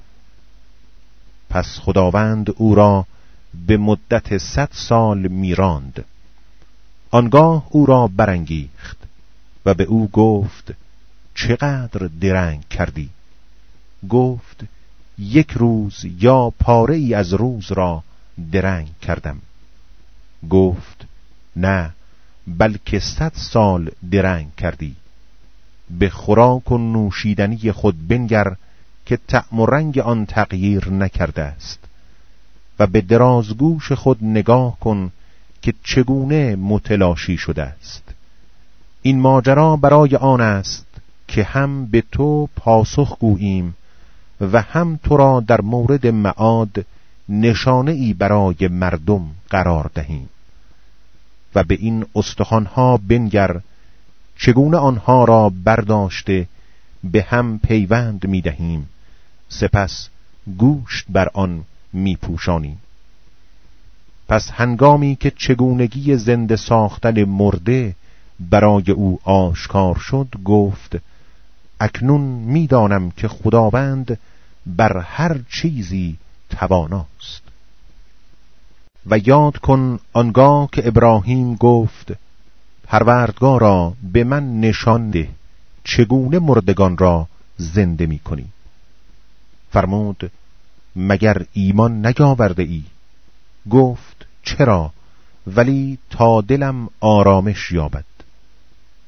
پس خداوند او را به مدت صد سال میراند. آنگاه او را برانگیخت و به او گفت چقدر درنگ کردی؟ گفت یک روز یا پاره ای از روز را درنگ کردم. گفت نه، بلکه صد سال درنگ کردی. به خوراک و نوشیدنی خود بنگر که طعم و رنگ آن تغییر نکرده است و به درازگوش خود نگاه کن که چگونه متلاشی شده است. این ماجرا برای آن است که هم به تو پاسخ گوییم و هم تو را در مورد معاد نشانه ای برای مردم قرار دهیم و به این استخوانها بنگر چگونه آنها را برداشته به هم پیوند می دهیم، سپس گوشت بر آن می پوشانیم. پس هنگامی که چگونگی زنده ساختن مرده برای او آشکار شد گفت اکنون می دانم که خداوند بر هر چیزی تواناست. و یاد کن آنگاه که ابراهیم گفت پروردگارا به من نشان ده چگونه مردگان را زنده می کنی. فرمود مگر ایمان نیاورده ای؟ گفت چرا، ولی تا دلم آرامش یابد.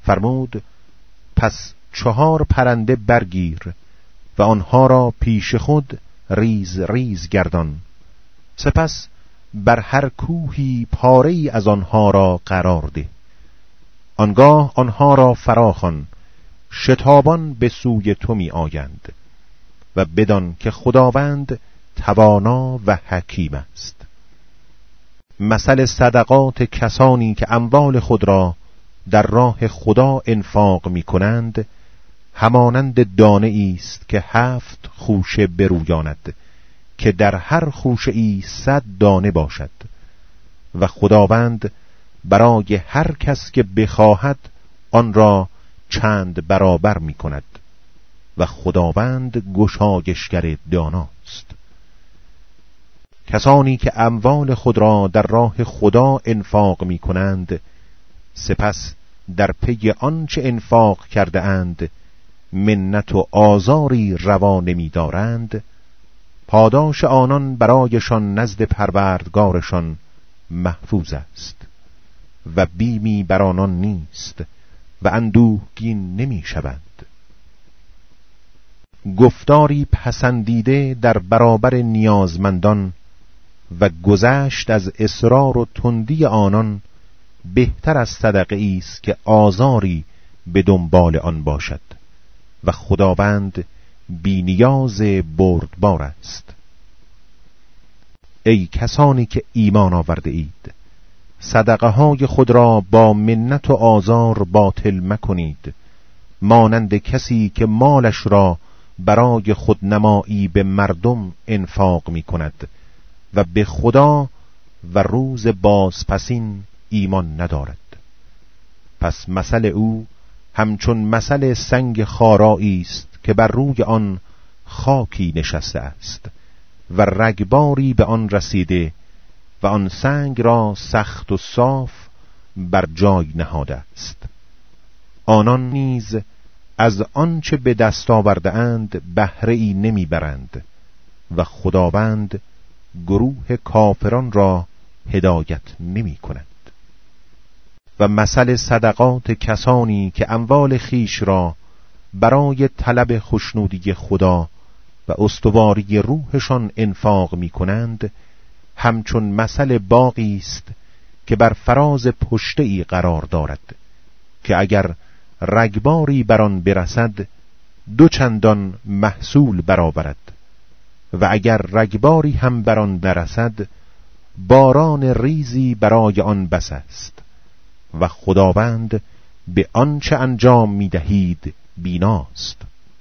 فرمود پس چهار پرنده برگیر و آنها را پیش خود ریز ریز گردان، سپس بر هر کوهی پاره‌ای از آنها را قرار ده. آنگاه آنها را فراخوان، شتابان به سوی تو می آیند و بدان که خداوند توانا و حکیم است. مثل صدقات کسانی که اموال خود را در راه خدا انفاق می کنند همانند دانه است که هفت خوشه برویاند که در هر خوشه ای صد دانه باشد و خداوند برای هر کس که بخواهد آن را چند برابر می کند و خداوند گشایشگر داناست. کسانی که اموال خود را در راه خدا انفاق می کنند سپس در پی آنچه انفاق کرده اند منت و آزاری روا نمی دارند، پاداش آنان برایشان نزد پروردگارشان محفوظ است و بیمی بر آنان نیست و اندوهگین نمی شوند. گفتاری پسندیده در برابر نیازمندان و گذشت از اصرار و تندی آنان بهتر از صدقه است که آزاری به دنبال آن باشد و خداوند بی نیاز بردبار است. ای کسانی که ایمان آورده اید، صدقه های خود را با منت و آزار باطل مکنید، مانند کسی که مالش را برای خودنمایی به مردم انفاق می کند و به خدا و روز بازپسین ایمان ندارد. پس مثل او همچون مثل سنگ خارایی است که بر روی آن خاکی نشسته است و رگباری به آن رسیده و آن سنگ را سخت و صاف بر جای نهاده است. آنان نیز از آنچه به دست آورده اند بهره ای نمی برند و خداوند گروه کافران را هدایت نمی کند. و مثل صدقات کسانی که اموال خیش را برای طلب خوشنودی خدا و استواری روحشان انفاق می کنند همچون مثل باغی است که بر فراز پشته ای قرار دارد که اگر رگباری بر آن برسد دو چندان محصول برآورد و اگر رگباری هم بر آن برسد باران ریزی برای آن بس است و خداوند به آنچه انجام می دهید بیناست.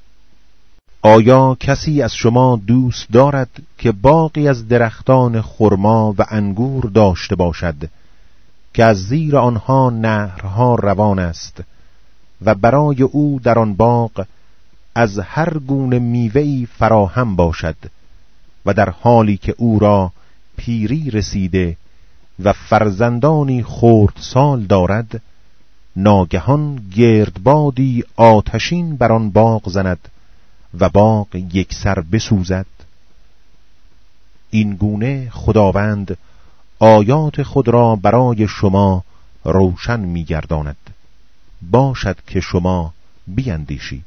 آیا کسی از شما دوست دارد که باغی از درختان خرما و انگور داشته باشد که از زیر آنها نهرها روان است و برای او در آن باغ از هر گونه میوه‌ای فراهم باشد و در حالی که او را پیری رسیده و فرزندانی خردسال دارد ناگهان گردبادی آتشین بر آن باغ زند و باغ یکسر بسوزد؟ این گونه خداوند آیات خود را برای شما روشن می‌گرداند، باشد که شما بیندیشید.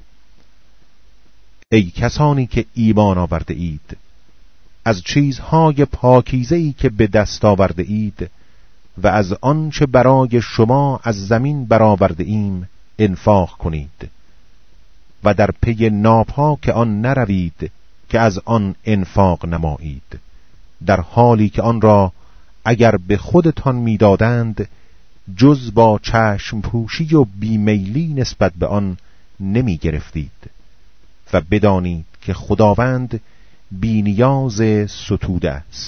ای کسانی که ایمان آورده اید، از چیزهای پاکیزه‌ای که به دست آورده اید و از آنچه برای شما از زمین برآورده ایم انفاق کنید و در پی ناپاک آن نروید که از آن انفاق نمایید، در حالی که آن را اگر به خودتان میدادند جز با چشم پوشی و بیمیلی نسبت به آن نمی گرفتید و بدانید که خداوند بی نیاز ستوده است.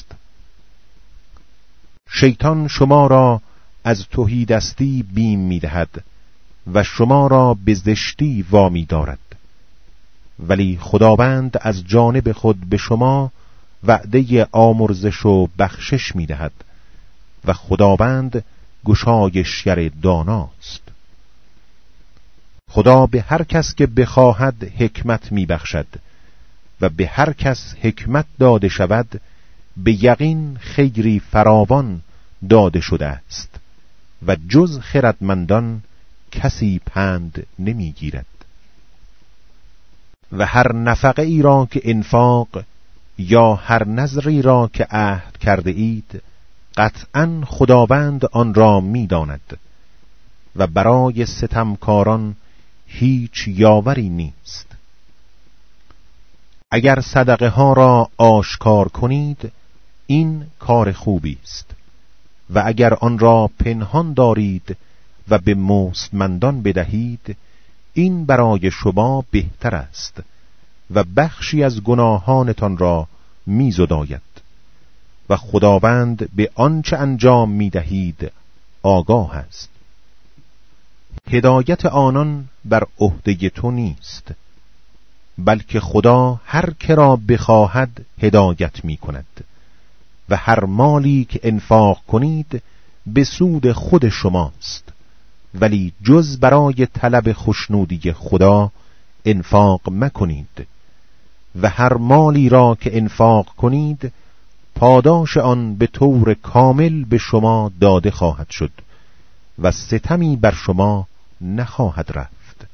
شیطان شما را از تهیدستی بیم می دهد و شما را به زشتی وامی دارد، ولی خداوند از جانب خود به شما وعده آمرزش و بخشش می دهد و خداوند گشایشگر داناست. خدا به هر کس که بخواهد حکمت می بخشد و به هر کس حکمت داده شود به یقین خیری فراوان داده شده است و جز خردمندان کسی پند نمی گیرد. و هر نفقه ای را که انفاق یا هر نذری را که عهد کرده اید قطعاً خداوند آن را می داند و برای ستمکاران هیچ یاوری نیست. اگر صدقه ها را آشکار کنید این کار خوبی است و اگر آن را پنهان دارید و به مستمندان بدهید این برای شما بهتر است و بخشی از گناهانتان را می‌زداید و خداوند به آنچه انجام می‌دهید آگاه است. هدایت آنان بر عهده تو نیست، بلکه خدا هر که را بخواهد هدایت می‌کند و هر مالی که انفاق کنید به سود خود شماست، ولی جز برای طلب خوشنودی خدا انفاق مکنید و هر مالی را که انفاق کنید پاداش آن به طور کامل به شما داده خواهد شد و ستمی بر شما نخواهد رفت.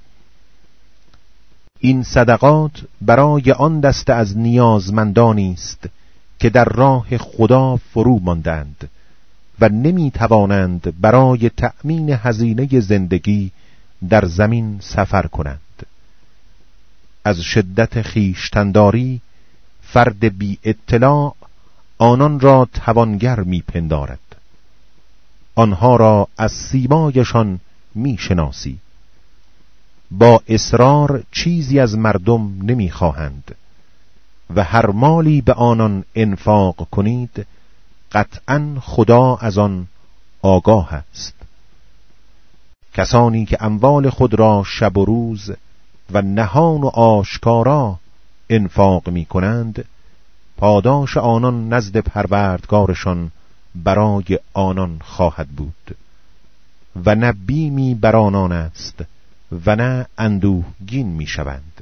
این صدقات برای آن دسته از نیازمندانی است که در راه خدا فرو ماندند و نمی توانند برای تأمین هزینه زندگی در زمین سفر کنند. از شدت خویشتن‌داری فرد بی اطلاع آنان را توانگر می پندارد. آنها را از سیمایشان می شناسی. با اصرار چیزی از مردم نمی خواهند و هر مالی به آنان انفاق کنید قطعاً خدا از آن آگاه است. کسانی که اموال خود را شب و روز و نهان و آشکارا انفاق می کنند پاداش آنان نزد پروردگارشان برای آنان خواهد بود و نه بیمی بر آنان است و نه اندوهگین می شوند.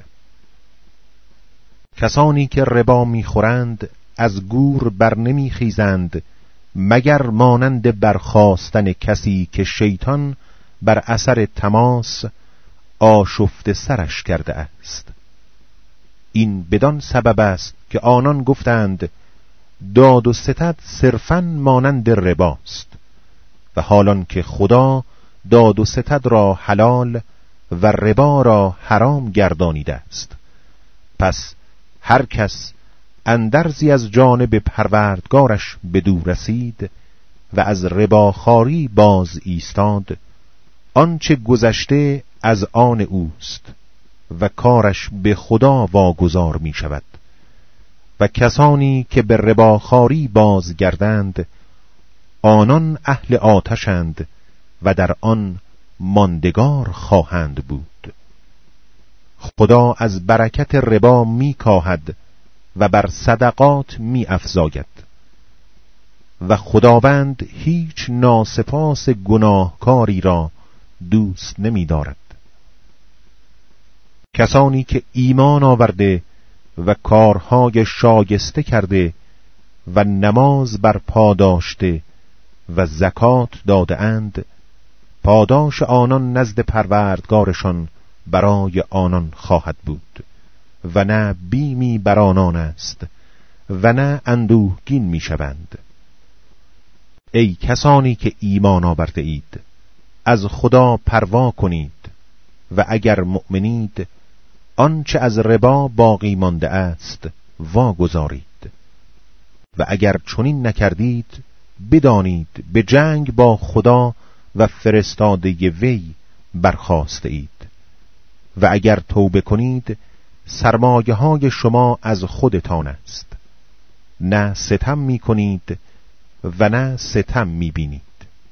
کسانی که ربا می خورند از گور بر نمی خیزند مگر مانند برخاستن کسی که شیطان بر اثر تماس آشفت سرش کرده است. این بدان سبب است که آنان گفتند داد و ستد صرفاً مانند رباست و حالان که خدا داد و ستد را حلال و ربا را حرام گردانیده است. پس هر کس اندرزی از جانب پروردگارش بدو رسید و از رباخواری باز ایستاد آنچه گذشته از آن اوست و کارش به خدا واگذار می شود و کسانی که به رباخواری بازگردند آنان اهل آتشند و در آن ماندگار خواهند بود. خدا از برکت ربا می کاهد و بر صدقات می افزاید و خداوند هیچ ناسپاس گناهکاری را دوست نمی دارد. کسانی که ایمان آورده و کارهای شایسته کرده و نماز بر پا داشته و زکات داده اند پاداش آنان نزد پروردگارشان برای آنان خواهد بود و نه بیمی بر آنان است و نه اندوهگین می شوند. ای کسانی که ایمان آورده اید از خدا پروا کنید و اگر مؤمنید آنچه از ربا باقی مانده است واگذارید و اگر چنین نکردید بدانید به جنگ با خدا و فرستاده وی برخاسته اید و اگر توبه کنید سرمایه های شما از خودتان است، نه ستم می کنید و نه ستم می بینید.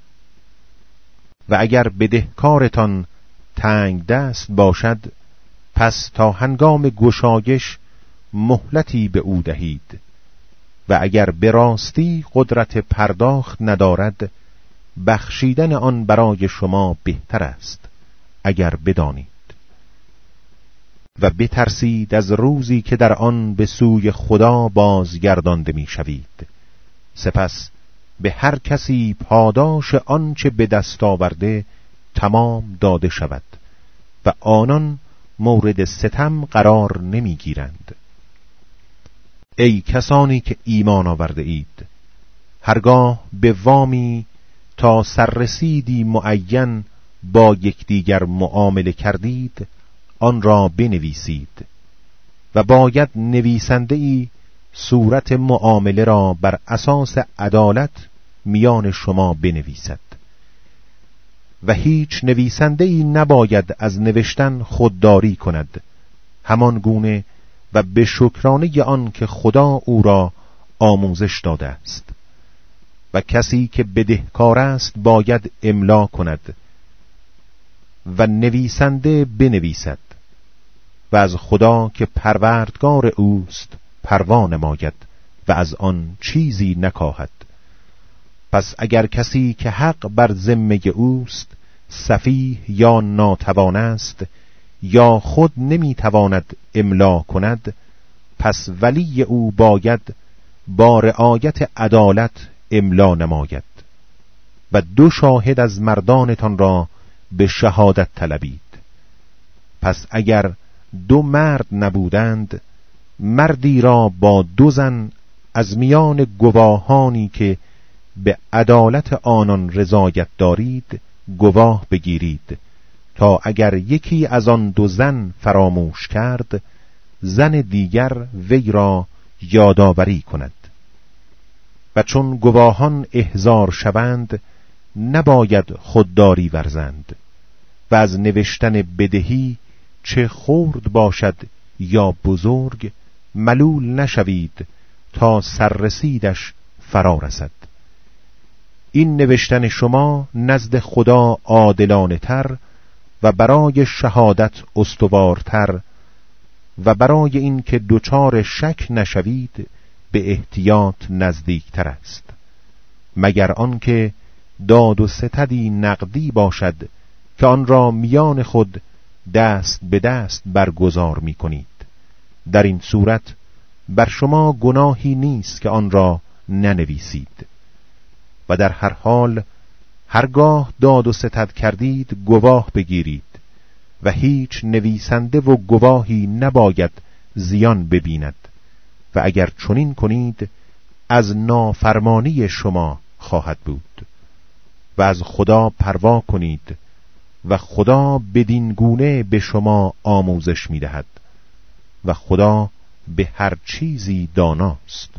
و اگر بدهکارتان تنگ دست باشد پس تا هنگام گشایش مهلتی به او دهید و اگر به راستی قدرت پرداخت ندارد بخشیدن آن برای شما بهتر است اگر بدانید. و بترسید از روزی که در آن به سوی خدا بازگردانده می شوید، سپس به هر کسی پاداش آنچه به دست آورده تمام داده شود و آنان مورد ستم قرار نمی گیرند. ای کسانی که ایمان آورده اید، هرگاه به وامی تا سررسیدی معین با یکدیگر معامله کردید، آن را بنویسید و باید نویسنده ای صورت معامله را بر اساس عدالت میان شما بنویسد و هیچ نویسنده ای نباید از نوشتن خودداری کند، همان گونه و به شکرانه آن که خدا او را آموزش داده است. و کسی که بدهکار است باید املا کند و نویسنده بنویسد و از خدا که پروردگار اوست پروا نماید و از آن چیزی نکاهد. پس اگر کسی که حق بر ذمه اوست سفیه یا ناتوان است یا خود نمیتواند املا کند، پس ولی او باید با رعایت عدالت املا نماید و دو شاهد از مردانتان را به شهادت طلبید. پس اگر دو مرد نبودند، مردی را با دو زن از میان گواهانی که به عدالت آنان رضایت دارید گواه بگیرید، تا اگر یکی از آن دو زن فراموش کرد، زن دیگر وی را یادآوری کند. و چون گواهان احضار شوند، نباید خودداری ورزند و از نوشتن بدهی چه خرد باشد یا بزرگ ملول نشوید تا سررسیدش فرا رسد. این نوشتن شما نزد خدا عادلانه تر و برای شهادت استوارتر و برای این که دچار شک نشوید به احتیاط نزدیکتر است، مگر آنکه داد و ستدی نقدی باشد که آن را میان خود دست به دست برگزار می کنید. در این صورت بر شما گناهی نیست که آن را ننویسید. و در هر حال هرگاه داد و ستد کردید گواه بگیرید و هیچ نویسنده و گواهی نباید زیان ببیند و اگر چنین کنید از نافرمانی شما خواهد بود. و از خدا پروا کنید و خدا بدین گونه به شما آموزش می‌دهد و خدا به هر چیزی داناست.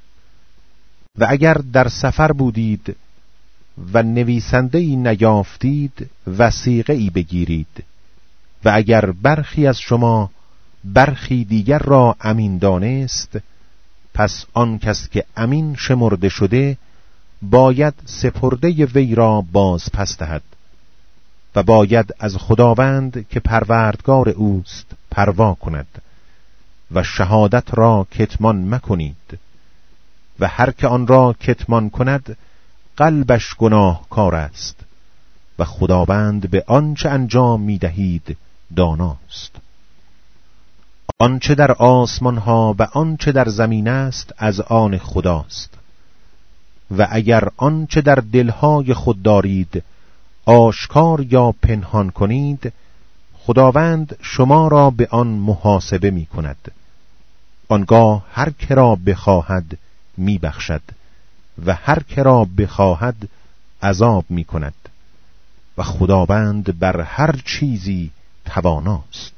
و اگر در سفر بودید و نویسنده‌ای نیافتید، وثیقه‌ای بگیرید و اگر برخی از شما برخی دیگر را امین دانست، پس آن کس که امین شمرده شده باید سپرده وی را باز پس دهد و باید از خداوند که پروردگار اوست پروا کند و شهادت را کتمان مکنید و هر که آن را کتمان کند قلبش گناهکار است و خداوند به آنچه انجام می‌دهید داناست. آنچه در آسمان ها و آنچه در زمین است از آن خداست و اگر آنچه در دلهای خود دارید آشکار یا پنهان کنید، خداوند شما را به آن محاسبه می کند. آنگاه هر که را بخواهد می بخشد و هر که را بخواهد عذاب می کند و خداوند بر هر چیزی تواناست.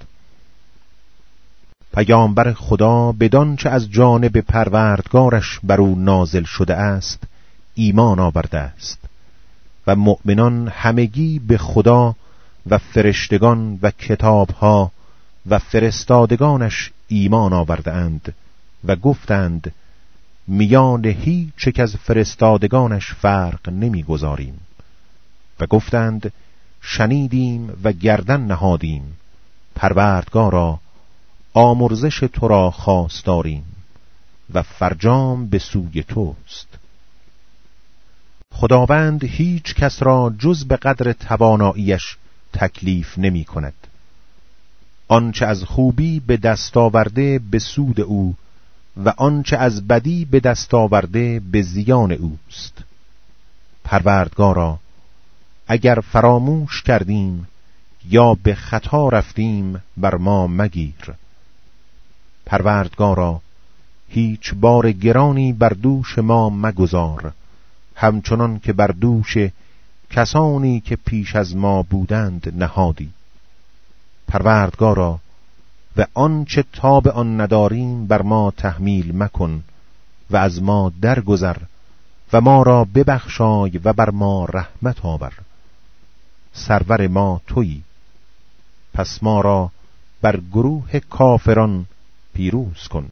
پیامبر خدا بدانچه از جانب پروردگارش بر او نازل شده است ایمان آورده است و مؤمنان همگی به خدا و فرشتگان و کتابها و فرستادگانش ایمان آورده اند و گفتند میان هیچ یک از فرستادگانش فرق نمیگذاریم و گفتند شنیدیم و گردن نهادیم، پروردگارا آمرزش تو را خواست داریم و فرجام به سوی توست. خداوند هیچ کس را جز به قدر تواناییش تکلیف نمی کند. آنچه از خوبی به دست آورده به سود او و آنچه از بدی به دست آورده به زیان اوست. پروردگارا اگر فراموش کردیم یا به خطا رفتیم بر ما مگیر. پروردگارا هیچ بار گرانی بر دوش ما مگذار، همچنان که بر دوش کسانی که پیش از ما بودند نهادی. پروردگارا و آنچه تاب آن نداریم بر ما تحمیل مکن و از ما درگذر و ما را ببخشای و بر ما رحمت آور. سرور ما تویی، پس ما را بر گروه کافران پیروز کن.